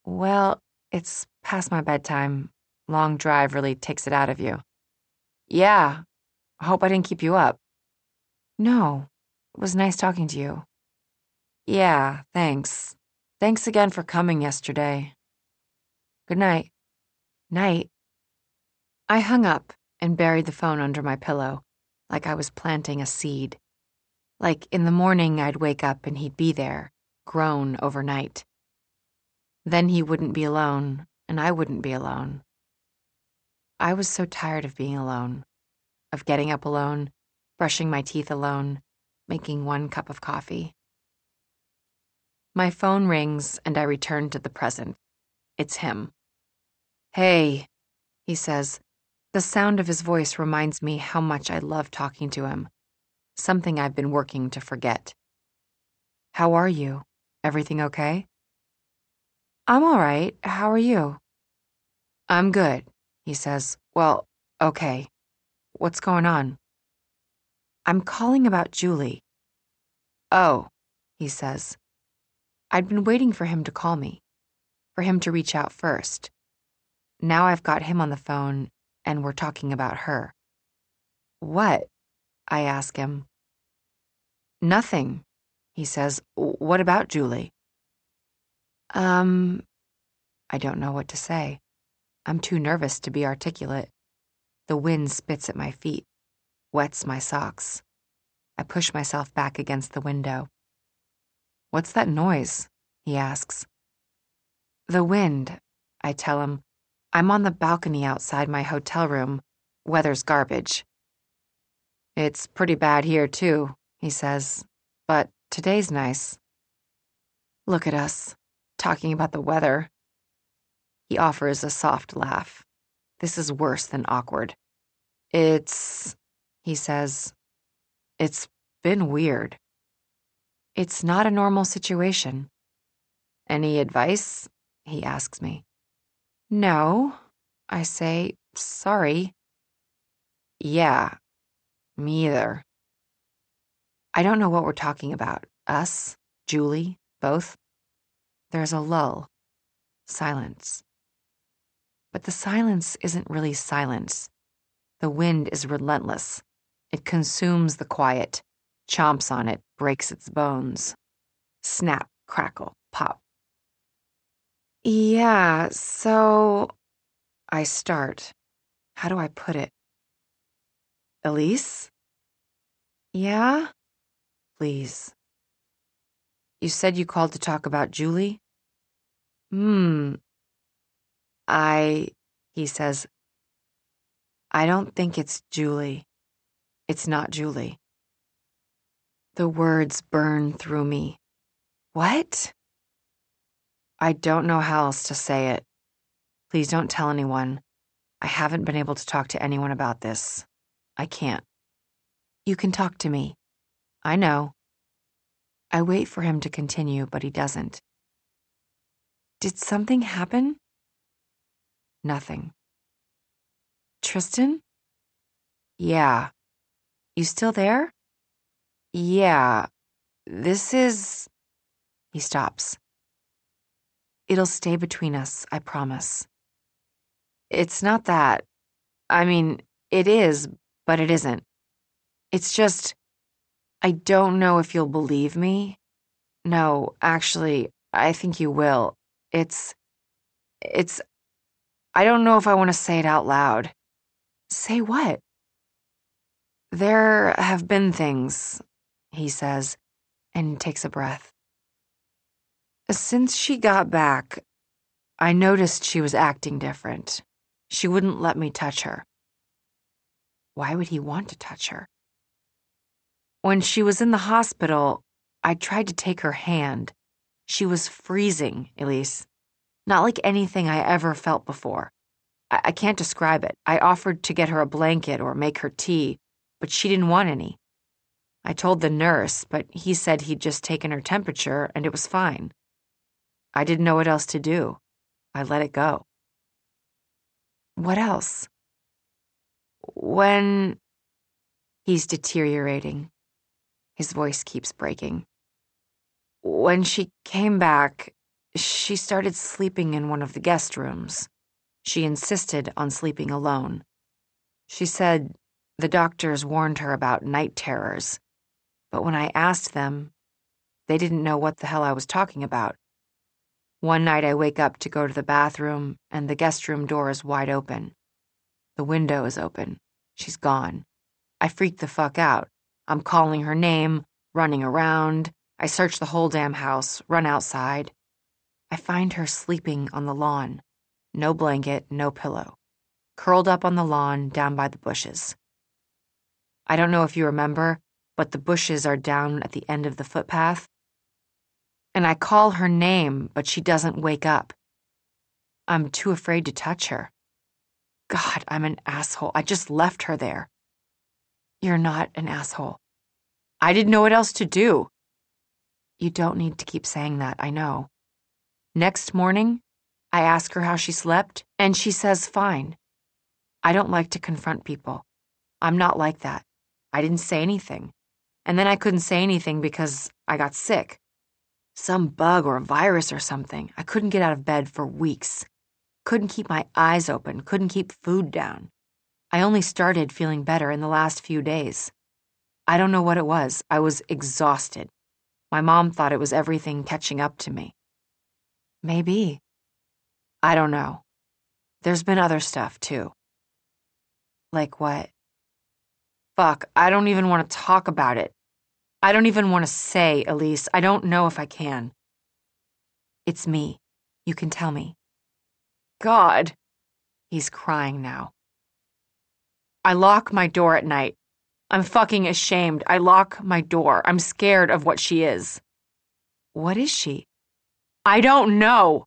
Speaker 1: Well, it's past my bedtime. Long drive really takes it out of you. Yeah, I hope I didn't keep you up. No, it was nice talking to you. Yeah, thanks. Thanks again for coming yesterday. Good night. Night. I hung up and buried the phone under my pillow, like I was planting a seed. Like in the morning I'd wake up and he'd be there, grown overnight. Then he wouldn't be alone, and I wouldn't be alone. I was so tired of being alone, of getting up alone, brushing my teeth alone, making one cup of coffee. My phone rings and I return to the present. It's him. Hey, he says. The sound of his voice reminds me how much I love talking to him, something I've been working to forget. How are you? Everything okay? I'm all right. How are you? I'm good, he says. Well, okay. What's going on? I'm calling about Julie. Oh, he says. I'd been waiting for him to call me, for him to reach out first. Now I've got him on the phone, and we're talking about her. What? I ask him. Nothing, he says. What about Julie? I don't know what to say. I'm too nervous to be articulate. The wind spits at my feet, wets my socks. I push myself back against the window. What's that noise? He asks. The wind, I tell him. I'm on the balcony outside my hotel room. Weather's garbage. It's pretty bad here, too, he says. But today's nice. Look at us, talking about the weather. He offers a soft laugh. This is worse than awkward. He says, it's been weird. It's not a normal situation. Any advice? He asks me. No, I say, sorry. Yeah, me either. I don't know what we're talking about. Us, Julie, both. There's a lull. Silence. But the silence isn't really silence. The wind is relentless. It consumes the quiet, chomps on it, breaks its bones. Snap, crackle, pop. Yeah, so I start. How do I put it? Elise? Yeah? Please. You said you called to talk about Julie? He says, I don't think it's Julie. It's not Julie. The words burn through me. What? I don't know how else to say it. Please don't tell anyone. I haven't been able to talk to anyone about this. I can't. You can talk to me. I know. I wait for him to continue, but he doesn't. Did something happen? Nothing. Tristan? Yeah. You still there? Yeah. This is... He stops. It'll stay between us, I promise. It's not that. I mean, it is, but it isn't. It's just, I don't know if you'll believe me. No, actually, I think you will. It's, I don't know if I want to say it out loud. Say what? There have been things, he says, and takes a breath. Since she got back, I noticed she was acting different. She wouldn't let me touch her. Why would he want to touch her? When she was in the hospital, I tried to take her hand. She was freezing, Elise. Not like anything I ever felt before. I can't describe it. I offered to get her a blanket or make her tea, but she didn't want any. I told the nurse, but he said he'd just taken her temperature and it was fine. I didn't know what else to do. I let it go. What else? When... He's deteriorating. His voice keeps breaking. When she came back, She started sleeping in one of the guest rooms. She insisted on sleeping alone. She said the doctors warned her about night terrors, but when I asked them, they didn't know what the hell I was talking about. One night I wake up to go to the bathroom, and the guest room door is wide open. The window is open. She's gone. I freak the fuck out. I'm calling her name, running around. I search the whole damn house, run outside. I find her sleeping on the lawn. No blanket, no pillow. Curled up on the lawn down by the bushes. I don't know if you remember, but the bushes are down at the end of the footpath. And I call her name, but she doesn't wake up. I'm too afraid to touch her. God, I'm an asshole. I just left her there. You're not an asshole. I didn't know what else to do. You don't need to keep saying that, I know. Next morning, I ask her how she slept, and she says fine. I don't like to confront people. I'm not like that. I didn't say anything. And then I couldn't say anything because I got sick. Some bug or a virus or something. I couldn't get out of bed for weeks. Couldn't keep my eyes open, couldn't keep food down. I only started feeling better in the last few days. I don't know what it was. I was exhausted. My mom thought it was everything catching up to me. Maybe. I don't know. There's been other stuff, too. Like what? Fuck, I don't even want to talk about it. I don't even want to say, Elise. I don't know if I can. It's me. You can tell me. God. He's crying now. I lock my door at night. I'm fucking ashamed. I lock my door. I'm scared of what she is. What is she? I don't know.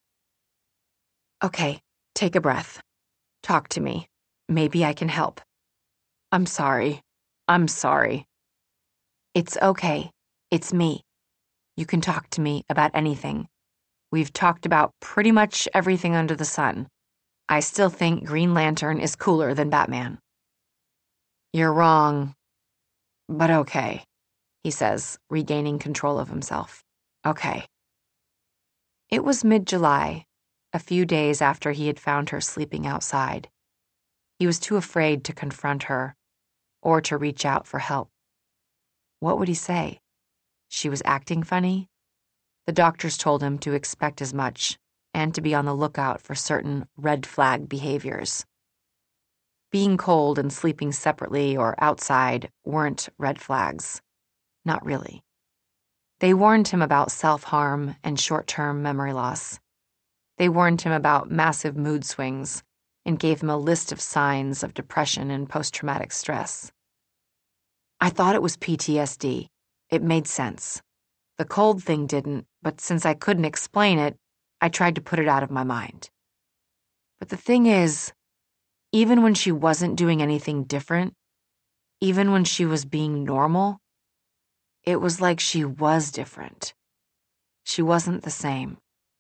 Speaker 1: Okay, take a breath. Talk to me. Maybe I can help. I'm sorry. I'm sorry. It's okay. It's me. You can talk to me about anything. We've talked about pretty much everything under the sun. I still think Green Lantern is cooler than Batman. You're wrong, but okay, he says, regaining control of himself. Okay. It was mid-July, a few days after he had found her sleeping outside. He was too afraid to confront her or to reach out for help. What would he say? She was acting funny? The doctors told him to expect as much and to be on the lookout for certain red flag behaviors. Being cold and sleeping separately or outside weren't red flags. Not really. They warned him about self-harm and short-term memory loss. They warned him about massive mood swings and gave him a list of signs of depression and post-traumatic stress. I thought it was PTSD. It made sense. The cold thing didn't, but since I couldn't explain it, I tried to put it out of my mind. But the thing is, even when she wasn't doing anything different, even when she was being normal, it was like she was different. She wasn't the same.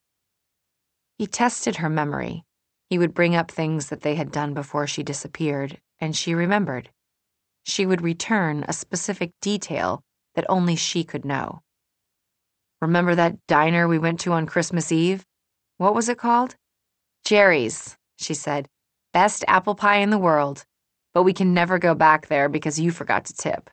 Speaker 1: He tested her memory. He would bring up things that they had done before she disappeared, and she remembered. She would return a specific detail that only she could know. Remember that diner we went to on Christmas Eve? What was it called? Jerry's, she said. Best apple pie in the world, but we can never go back there because you forgot to tip.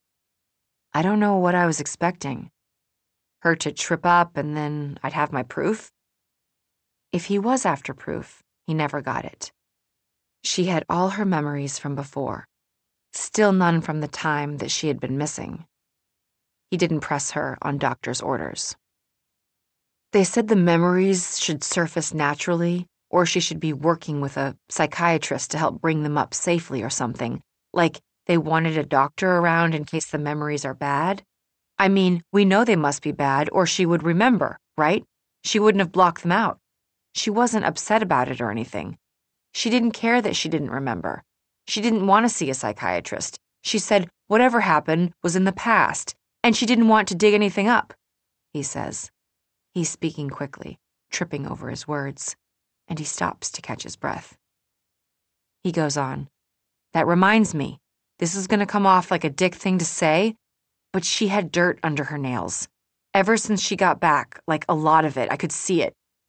Speaker 1: I don't know what I was expecting. Her to trip up and then I'd have my proof? If he was after proof, he never got it. She had all her memories from before. Still none from the time that she had been missing. He didn't press her on doctor's orders. They said the memories should surface naturally, or she should be working with a psychiatrist to help bring them up safely or something, like they wanted a doctor around in case the memories are bad. I mean, we know they must be bad, or she would remember, right? She wouldn't have blocked them out. She wasn't upset about it or anything. She didn't care that she didn't remember. She didn't want to see a psychiatrist. She said whatever happened was in the past, and she didn't want to dig anything up, he says. He's speaking quickly, tripping over his words, and he stops to catch his breath. He goes on. That reminds me, this is going to come off like a dick thing to say, but she had dirt under her nails. Ever since she got back, like a lot of it, I could see it.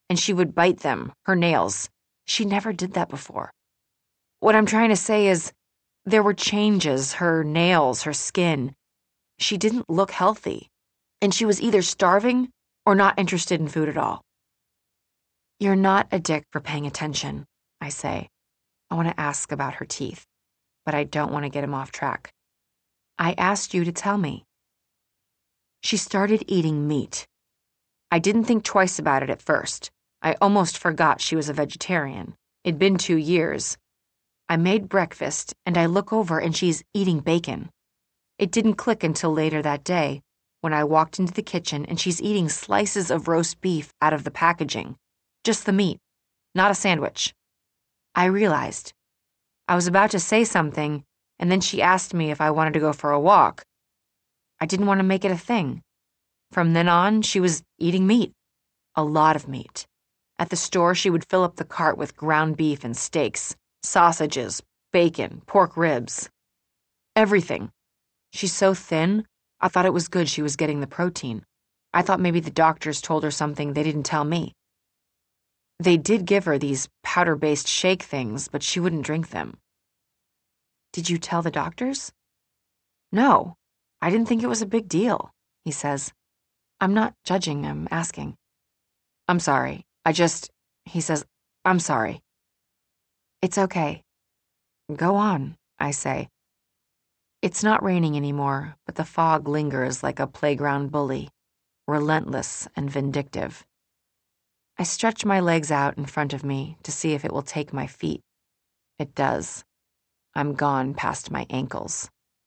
Speaker 1: and she would bite them, her nails. She never did that before. What I'm trying to say is, there were changes, her nails, her skin. She didn't look healthy, and she was either starving or not interested in food at all. You're not a dick for paying attention, I say. I want to ask about her teeth, but I don't want to get him off track. I asked you to tell me. She started eating meat. I didn't think twice about it at first. I almost forgot she was a vegetarian. It'd been 2 years. I made breakfast, and I look over and she's eating bacon. It didn't click until later that day, when I walked into the kitchen and she's eating slices of roast beef out of the packaging. Just the meat, not a sandwich. I realized. I was about to say something, and then she asked me if I wanted to go for a walk. I didn't want to make it a thing. From then on, she was eating meat. A lot of meat. At the store, she would fill up the cart with ground beef and steaks, sausages, bacon, pork ribs. Everything. She's so thin, I thought it was good she was getting the protein. I thought maybe the doctors told her something they didn't tell me. They did give her these powder-based shake things, but she wouldn't drink them. Did you tell the doctors? No, I didn't think it was a big deal, he says. I'm not judging, I'm asking. I'm sorry, he says, I'm sorry. It's okay. Go on, I say. It's not raining anymore, but the fog lingers like a playground bully, relentless and vindictive. I stretch my legs out in front of me to see if it will take my feet. It does. I'm gone past my ankles.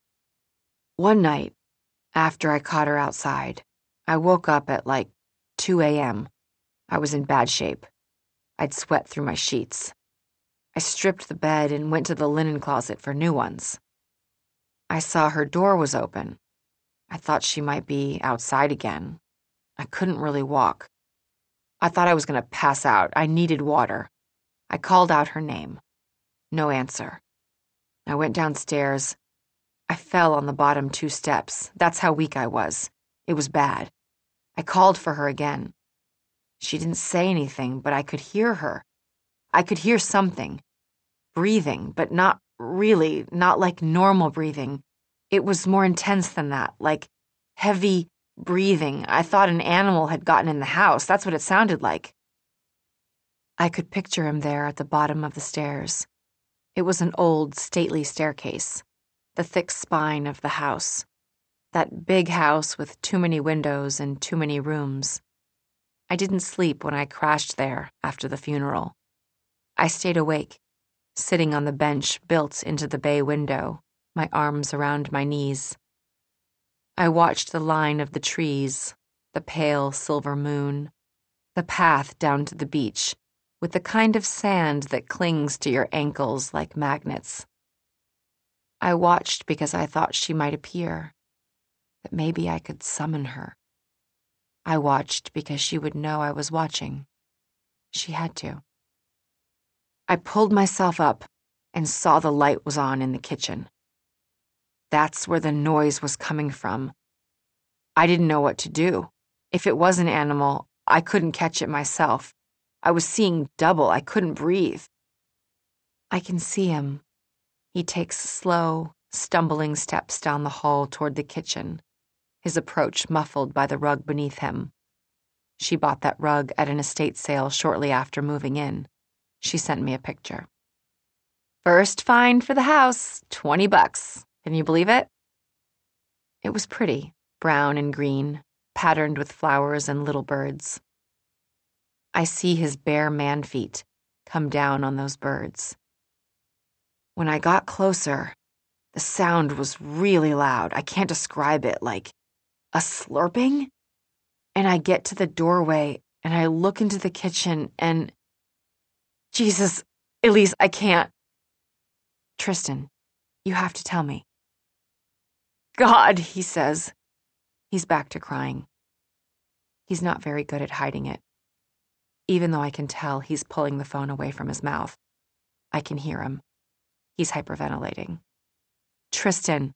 Speaker 1: One night, after I caught her outside, I woke up at like 2 a.m. I was in bad shape. I'd sweat through my sheets. I stripped the bed and went to the linen closet for new ones. I saw her door was open. I thought she might be outside again. I couldn't really walk. I thought I was going to pass out. I needed water. I called out her name. No answer. I went downstairs. I fell on the bottom 2 steps. That's how weak I was. It was bad. I called for her again. She didn't say anything, but I could hear her. I could hear something. Breathing, but not really, not like normal breathing. It was more intense than that, like heavy breathing. I thought an animal had gotten in the house. That's what it sounded like. I could picture him there at the bottom of the stairs. It was an old, stately staircase, the thick spine of the house. That big house with too many windows and too many rooms. I didn't sleep when I crashed there after the funeral. I stayed awake, sitting on the bench built into the bay window, my arms around my knees. I watched the line of the trees, the pale silver moon, the path down to the beach, with the kind of sand that clings to your ankles like magnets. I watched because I thought she might appear, that maybe I could summon her. I watched because she would know I was watching. She had to. I pulled myself up and saw the light was on in the kitchen. That's where the noise was coming from. I didn't know what to do. If it was an animal, I couldn't catch it myself. I was seeing double. I couldn't breathe. I can see him. He takes slow, stumbling steps down the hall toward the kitchen, his approach muffled by the rug beneath him. She bought that rug at an estate sale shortly after moving in. She sent me a picture. First find for the house, $20. Can you believe it? It was pretty, brown and green, patterned with flowers and little birds. I see his bare man feet come down on those birds. When I got closer, the sound was really loud. I can't describe it, like a slurping. And I get to the doorway and I look into the kitchen and... Jesus, Elise, I can't. Tristan, you have to tell me. God, he says. He's back to crying. He's not very good at hiding it. Even though I can tell he's pulling the phone away from his mouth, I can hear him. He's hyperventilating. Tristan.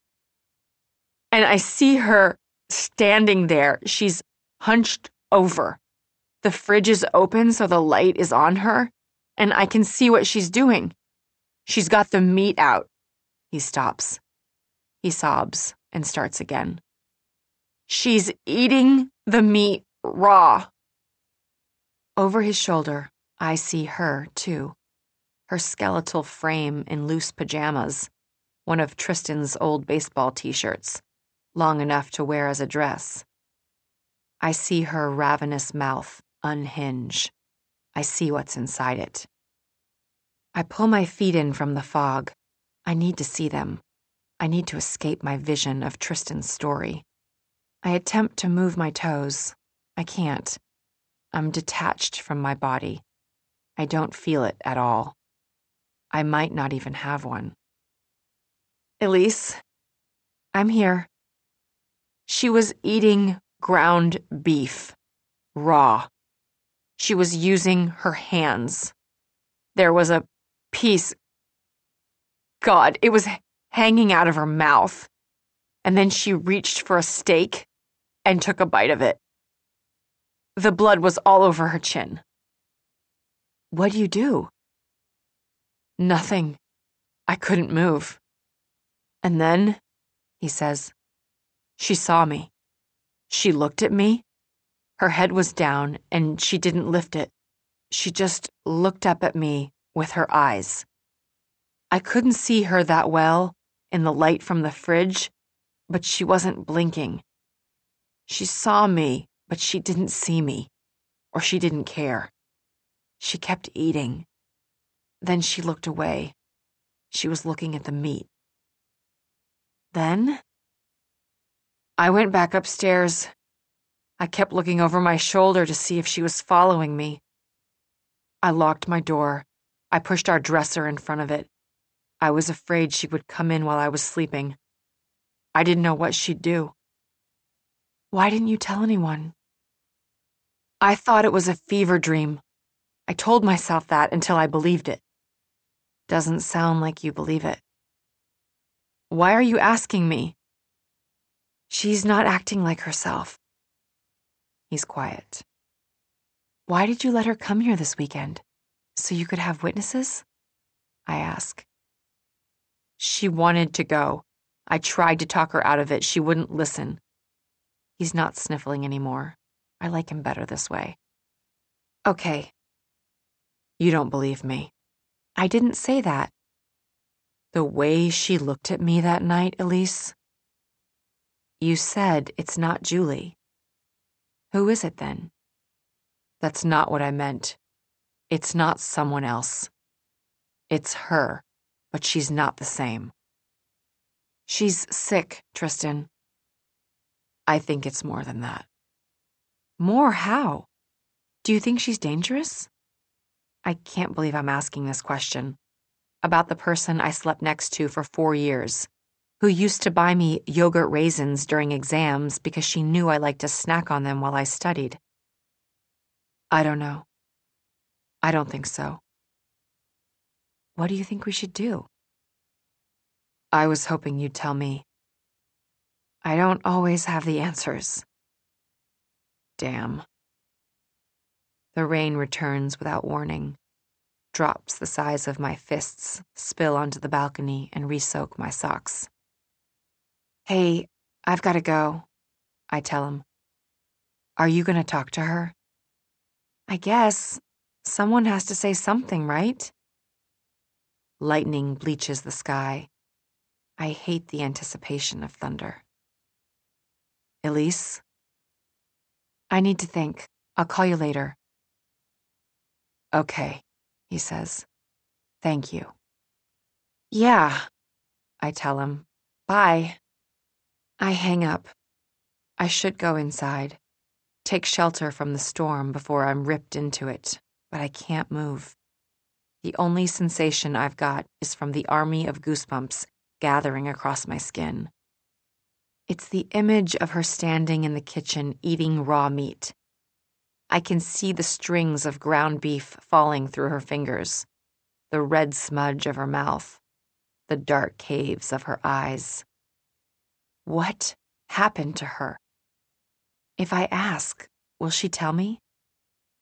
Speaker 1: And I see her standing there. She's hunched over. The fridge is open so the light is on her, and I can see what she's doing. She's got the meat out. He stops. He sobs and starts again. She's eating the meat raw. Over his shoulder, I see her, too. Her skeletal frame in loose pajamas, one of Tristan's old baseball t-shirts, long enough to wear as a dress. I see her ravenous mouth unhinge. I see what's inside it. I pull my feet in from the fog. I need to see them. I need to escape my vision of Tristan's story. I attempt to move my toes. I can't. I'm detached from my body. I don't feel it at all. I might not even have one. Elise, I'm here. She was eating ground beef, raw. She was using her hands. There was a piece. God, it was hanging out of her mouth. And then she reached for a steak and took a bite of it. The blood was all over her chin. What do you do? Nothing. I couldn't move. And then, he says, she saw me. She looked at me. Her head was down, and she didn't lift it. She just looked up at me with her eyes. I couldn't see her that well in the light from the fridge, but she wasn't blinking. She saw me, but she didn't see me, or she didn't care. She kept eating. Then she looked away. She was looking at the meat. Then I went back upstairs. I kept looking over my shoulder to see if she was following me. I locked my door. I pushed our dresser in front of it. I was afraid she would come in while I was sleeping. I didn't know what she'd do. Why didn't you tell anyone? I thought it was a fever dream. I told myself that until I believed it. Doesn't sound like you believe it. Why are you asking me? She's not acting like herself. He's quiet. Why did you let her come here this weekend? So you could have witnesses? I ask. She wanted to go. I tried to talk her out of it. She wouldn't listen. He's not sniffling anymore. I like him better this way. Okay. You don't believe me. I didn't say that. The way she looked at me that night, Elise. You said it's not Julie. Who is it then? That's not what I meant. It's not someone else. It's her, but she's not the same. She's sick, Tristan. I think it's more than that. More how? Do you think she's dangerous? I can't believe I'm asking this question. About the person I slept next to for 4 years, who used to buy me yogurt raisins during exams because she knew I liked to snack on them while I studied. I don't know. I don't think so. What do you think we should do? I was hoping you'd tell me. I don't always have the answers. Damn. The rain returns without warning. Drops the size of my fists spill onto the balcony and re-soak my socks. Hey, I've got to go, I tell him. Are you going to talk to her? I guess. Someone has to say something, right? Lightning bleaches the sky. I hate the anticipation of thunder. Elise? I need to think. I'll call you later. Okay, he says. Thank you. Yeah, I tell him. Bye. I hang up. I should go inside, take shelter from the storm before I'm ripped into it, but I can't move. The only sensation I've got is from the army of goosebumps gathering across my skin. It's the image of her standing in the kitchen eating raw meat. I can see the strings of ground beef falling through her fingers, the red smudge of her mouth, the dark caves of her eyes. What happened to her? If I ask, will she tell me?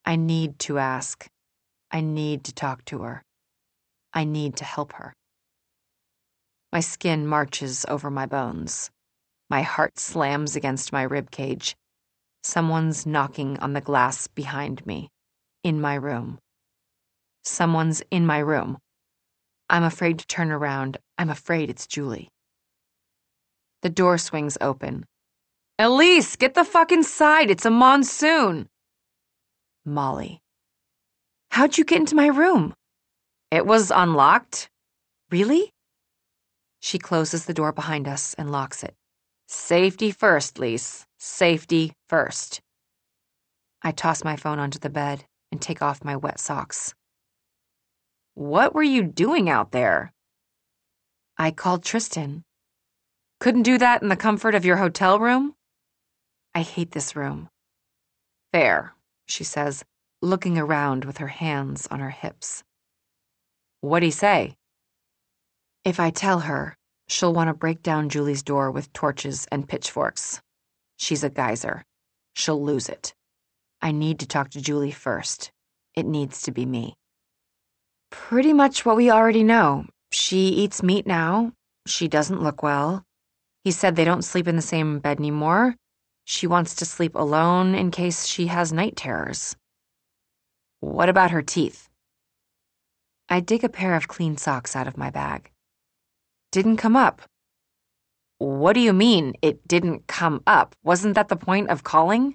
Speaker 1: I need to ask. I need to talk to her. I need to help her. My skin marches over my bones. My heart slams against my ribcage. Someone's knocking on the glass behind me, in my room. Someone's in my room. I'm afraid to turn around. I'm afraid it's Julie. The door swings open. Elise, get the fuck inside. It's a monsoon. Molly. How'd you get into my room? It was unlocked. Really? She closes the door behind us and locks it. Safety first, Lise. Safety first. I toss my phone onto the bed and take off my wet socks. What were you doing out there? I called Tristan. Couldn't do that in the comfort of your hotel room? I hate this room. Fair, she says, looking around with her hands on her hips. What'd he say? If I tell her, she'll want to break down Julie's door with torches and pitchforks. She's a geyser. She'll lose it. I need to talk to Julie first. It needs to be me. Pretty much what we already know. She eats meat now. She doesn't look well. He said they don't sleep in the same bed anymore. She wants to sleep alone in case she has night terrors. What about her teeth? I dig a pair of clean socks out of my bag. Didn't come up. What do you mean, it didn't come up? Wasn't that the point of calling?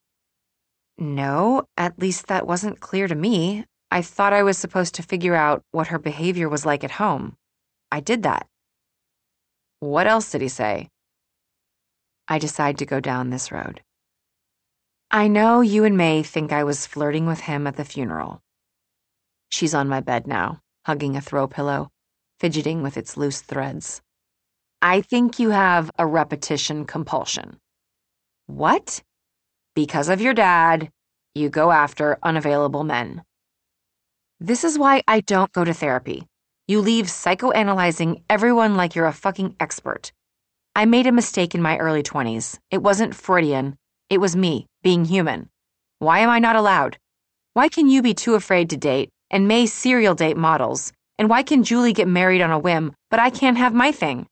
Speaker 1: No, at least that wasn't clear to me. I thought I was supposed to figure out what her behavior was like at home. I did that. What else did he say? I decide to go down this road. I know you and May think I was flirting with him at the funeral. She's on my bed now, hugging a throw pillow, fidgeting with its loose threads. I think you have a repetition compulsion. What? Because of your dad, you go after unavailable men. This is why I don't go to therapy. You leave psychoanalyzing everyone like you're a fucking expert. I made a mistake in my early 20s. It wasn't Freudian. It was me, being human. Why am I not allowed? Why can you be too afraid to date, and May serial date models, and why can Julie get married on a whim, but I can't have my thing?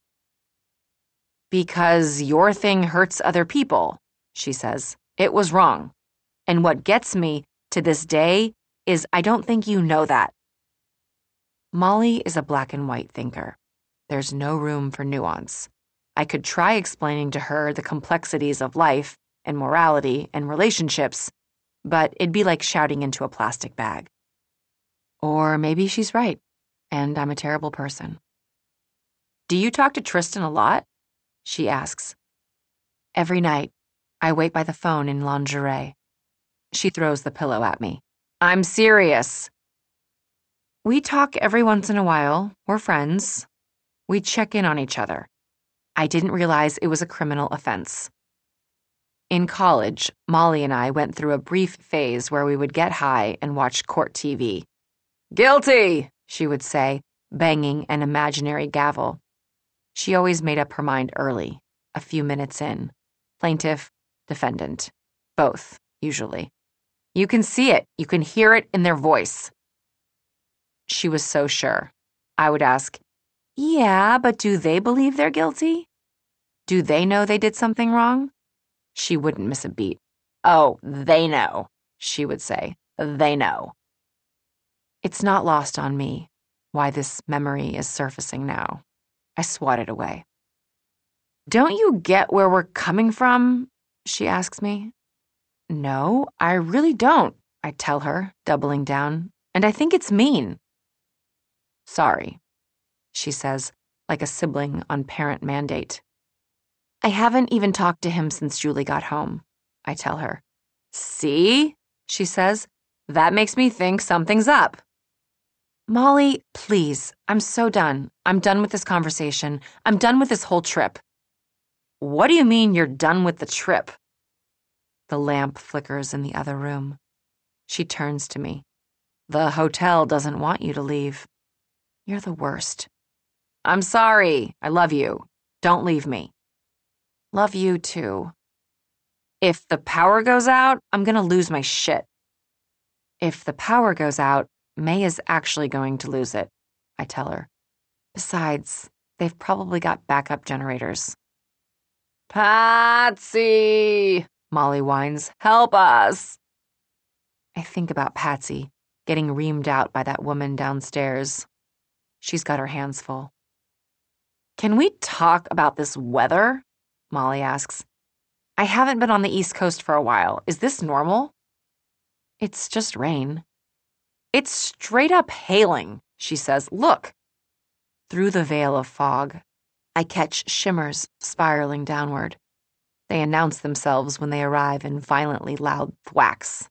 Speaker 1: Because your thing hurts other people, she says. It was wrong. And what gets me, to this day, is I don't think you know that. Molly is a black and white thinker. There's no room for nuance. I could try explaining to her the complexities of life and morality and relationships, but it'd be like shouting into a plastic bag. Or maybe she's right, and I'm a terrible person. Do you talk to Tristan a lot? She asks. Every night, I wait by the phone in lingerie. She throws the pillow at me. I'm serious. We talk every once in a while. We're friends. We check in on each other. I didn't realize it was a criminal offense. In college, Molly and I went through a brief phase where we would get high and watch court TV. Guilty, she would say, banging an imaginary gavel. She always made up her mind early, a few minutes in. Plaintiff, defendant. Both, usually. You can see it. You can hear it in their voice. She was so sure. I would ask, yeah, but do they believe they're guilty? Do they know they did something wrong? She wouldn't miss a beat. Oh, they know, she would say. They know. It's not lost on me why this memory is surfacing now. I swat it away. Don't you get where we're coming from? She asks me. No, I really don't, I tell her, doubling down, and I think it's mean. Sorry, she says, like a sibling on parent mandate. I haven't even talked to him since Julie got home, I tell her. See, she says, that makes me think something's up. Molly, please, I'm so done. I'm done with this conversation. I'm done with this whole trip. What do you mean you're done with the trip? The lamp flickers in the other room. She turns to me. The hotel doesn't want you to leave. You're the worst. I'm sorry. I love you. Don't leave me. Love you too. If the power goes out, I'm gonna lose my shit. If the power goes out, May is actually going to lose it, I tell her. Besides, they've probably got backup generators. Patsy, Molly whines. Help us. I think about Patsy getting reamed out by that woman downstairs. She's got her hands full. Can we talk about this weather? Molly asks. I haven't been on the East Coast for a while. Is this normal? It's just rain. It's straight up hailing, she says. Look. Through the veil of fog, I catch shimmers spiraling downward. They announce themselves when they arrive in violently loud thwacks.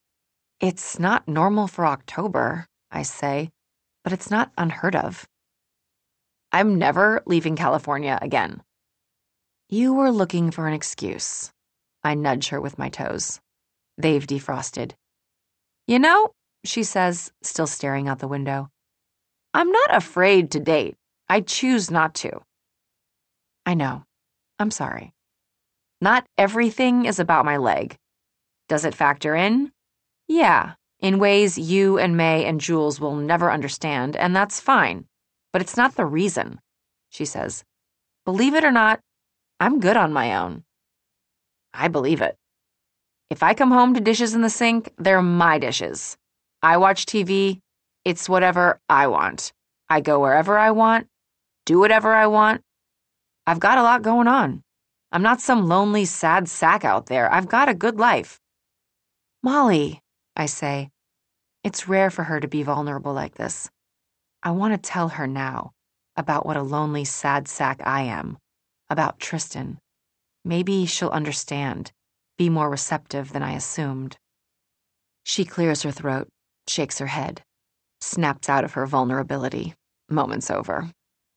Speaker 1: It's not normal for October, I say, but it's not unheard of. I'm never leaving California again. You were looking for an excuse. I nudge her with my toes. They've defrosted. You know, she says, still staring out the window, I'm not afraid to date. I choose not to. I know. I'm sorry. Not everything is about my leg. Does it factor in? Yeah, in ways you and May and Jules will never understand, and that's fine. But it's not the reason, she says. Believe it or not, I'm good on my own. I believe it. If I come home to dishes in the sink, they're my dishes. I watch TV, it's whatever I want. I go wherever I want, do whatever I want. I've got a lot going on. I'm not some lonely, sad sack out there. I've got a good life. Molly, I say. It's rare for her to be vulnerable like this. I want to tell her now about what a lonely, sad sack I am, about Tristan. Maybe she'll understand, be more receptive than I assumed. She clears her throat, shakes her head, snaps out of her vulnerability. Moment's over.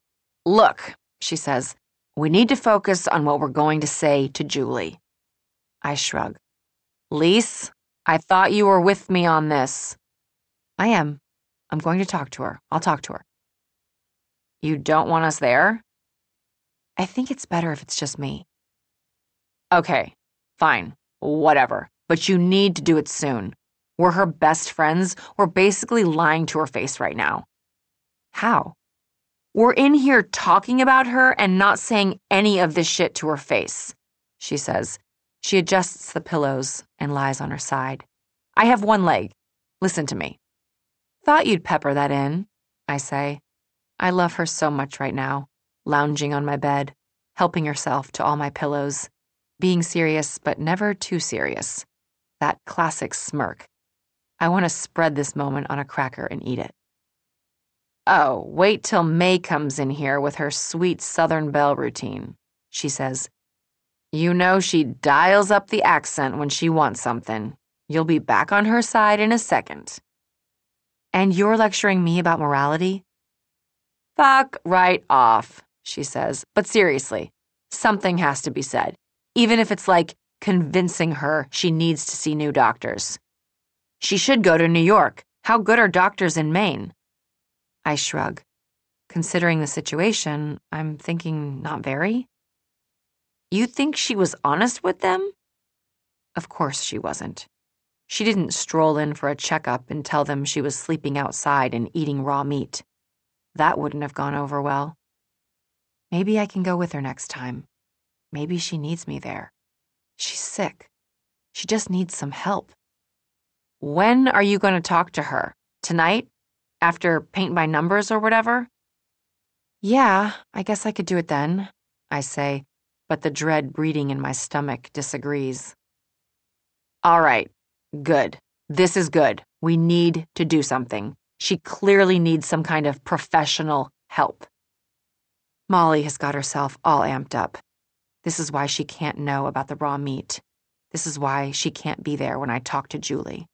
Speaker 1: Look, she says, we need to focus on what we're going to say to Julie. I shrug. Lise, I thought you were with me on this. I am. I'm going to talk to her. I'll talk to her. You don't want us there? I think it's better if it's just me. Okay, fine, whatever. But you need to do it soon. We're her best friends. We're basically lying to her face right now. How? We're in here talking about her and not saying any of this shit to her face, she says. She adjusts the pillows and lies on her side. I have one leg. Listen to me. Thought you'd pepper that in, I say. I love her so much right now, lounging on my bed, helping herself to all my pillows, being serious but never too serious. That classic smirk. I want to spread this moment on a cracker and eat it. Oh, wait till May comes in here with her sweet Southern Belle routine, she says. You know she dials up the accent when she wants something. You'll be back on her side in a second. And you're lecturing me about morality? Fuck right off, she says. But seriously, something has to be said, even if it's like convincing her she needs to see new doctors. She should go to New York. How good are doctors in Maine? I shrug. Considering the situation, I'm thinking not very. You think she was honest with them? Of course she wasn't. She didn't stroll in for a checkup and tell them she was sleeping outside and eating raw meat. That wouldn't have gone over well. Maybe I can go with her next time. Maybe she needs me there. She's sick. She just needs some help. When are you going to talk to her? Tonight? After paint by numbers or whatever? Yeah, I guess I could do it then, I say, but the dread breeding in my stomach disagrees. All right, good. This is good. We need to do something. She clearly needs some kind of professional help. Molly has got herself all amped up. This is why she can't know about the raw meat. This is why she can't be there when I talk to Julie.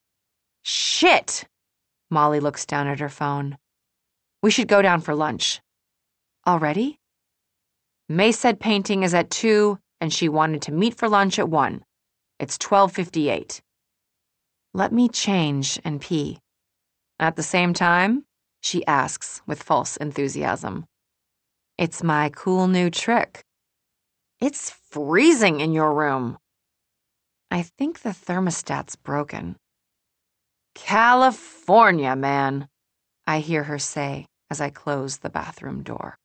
Speaker 1: Shit! Molly looks down at her phone. We should go down for lunch. Already? May said painting is at 2, and she wanted to meet for lunch at 1. It's 12:58. Let me change and pee. At the same time? She asks with false enthusiasm. It's my cool new trick. It's freezing in your room. I think the thermostat's broken. California, man, I hear her say as I close the bathroom door.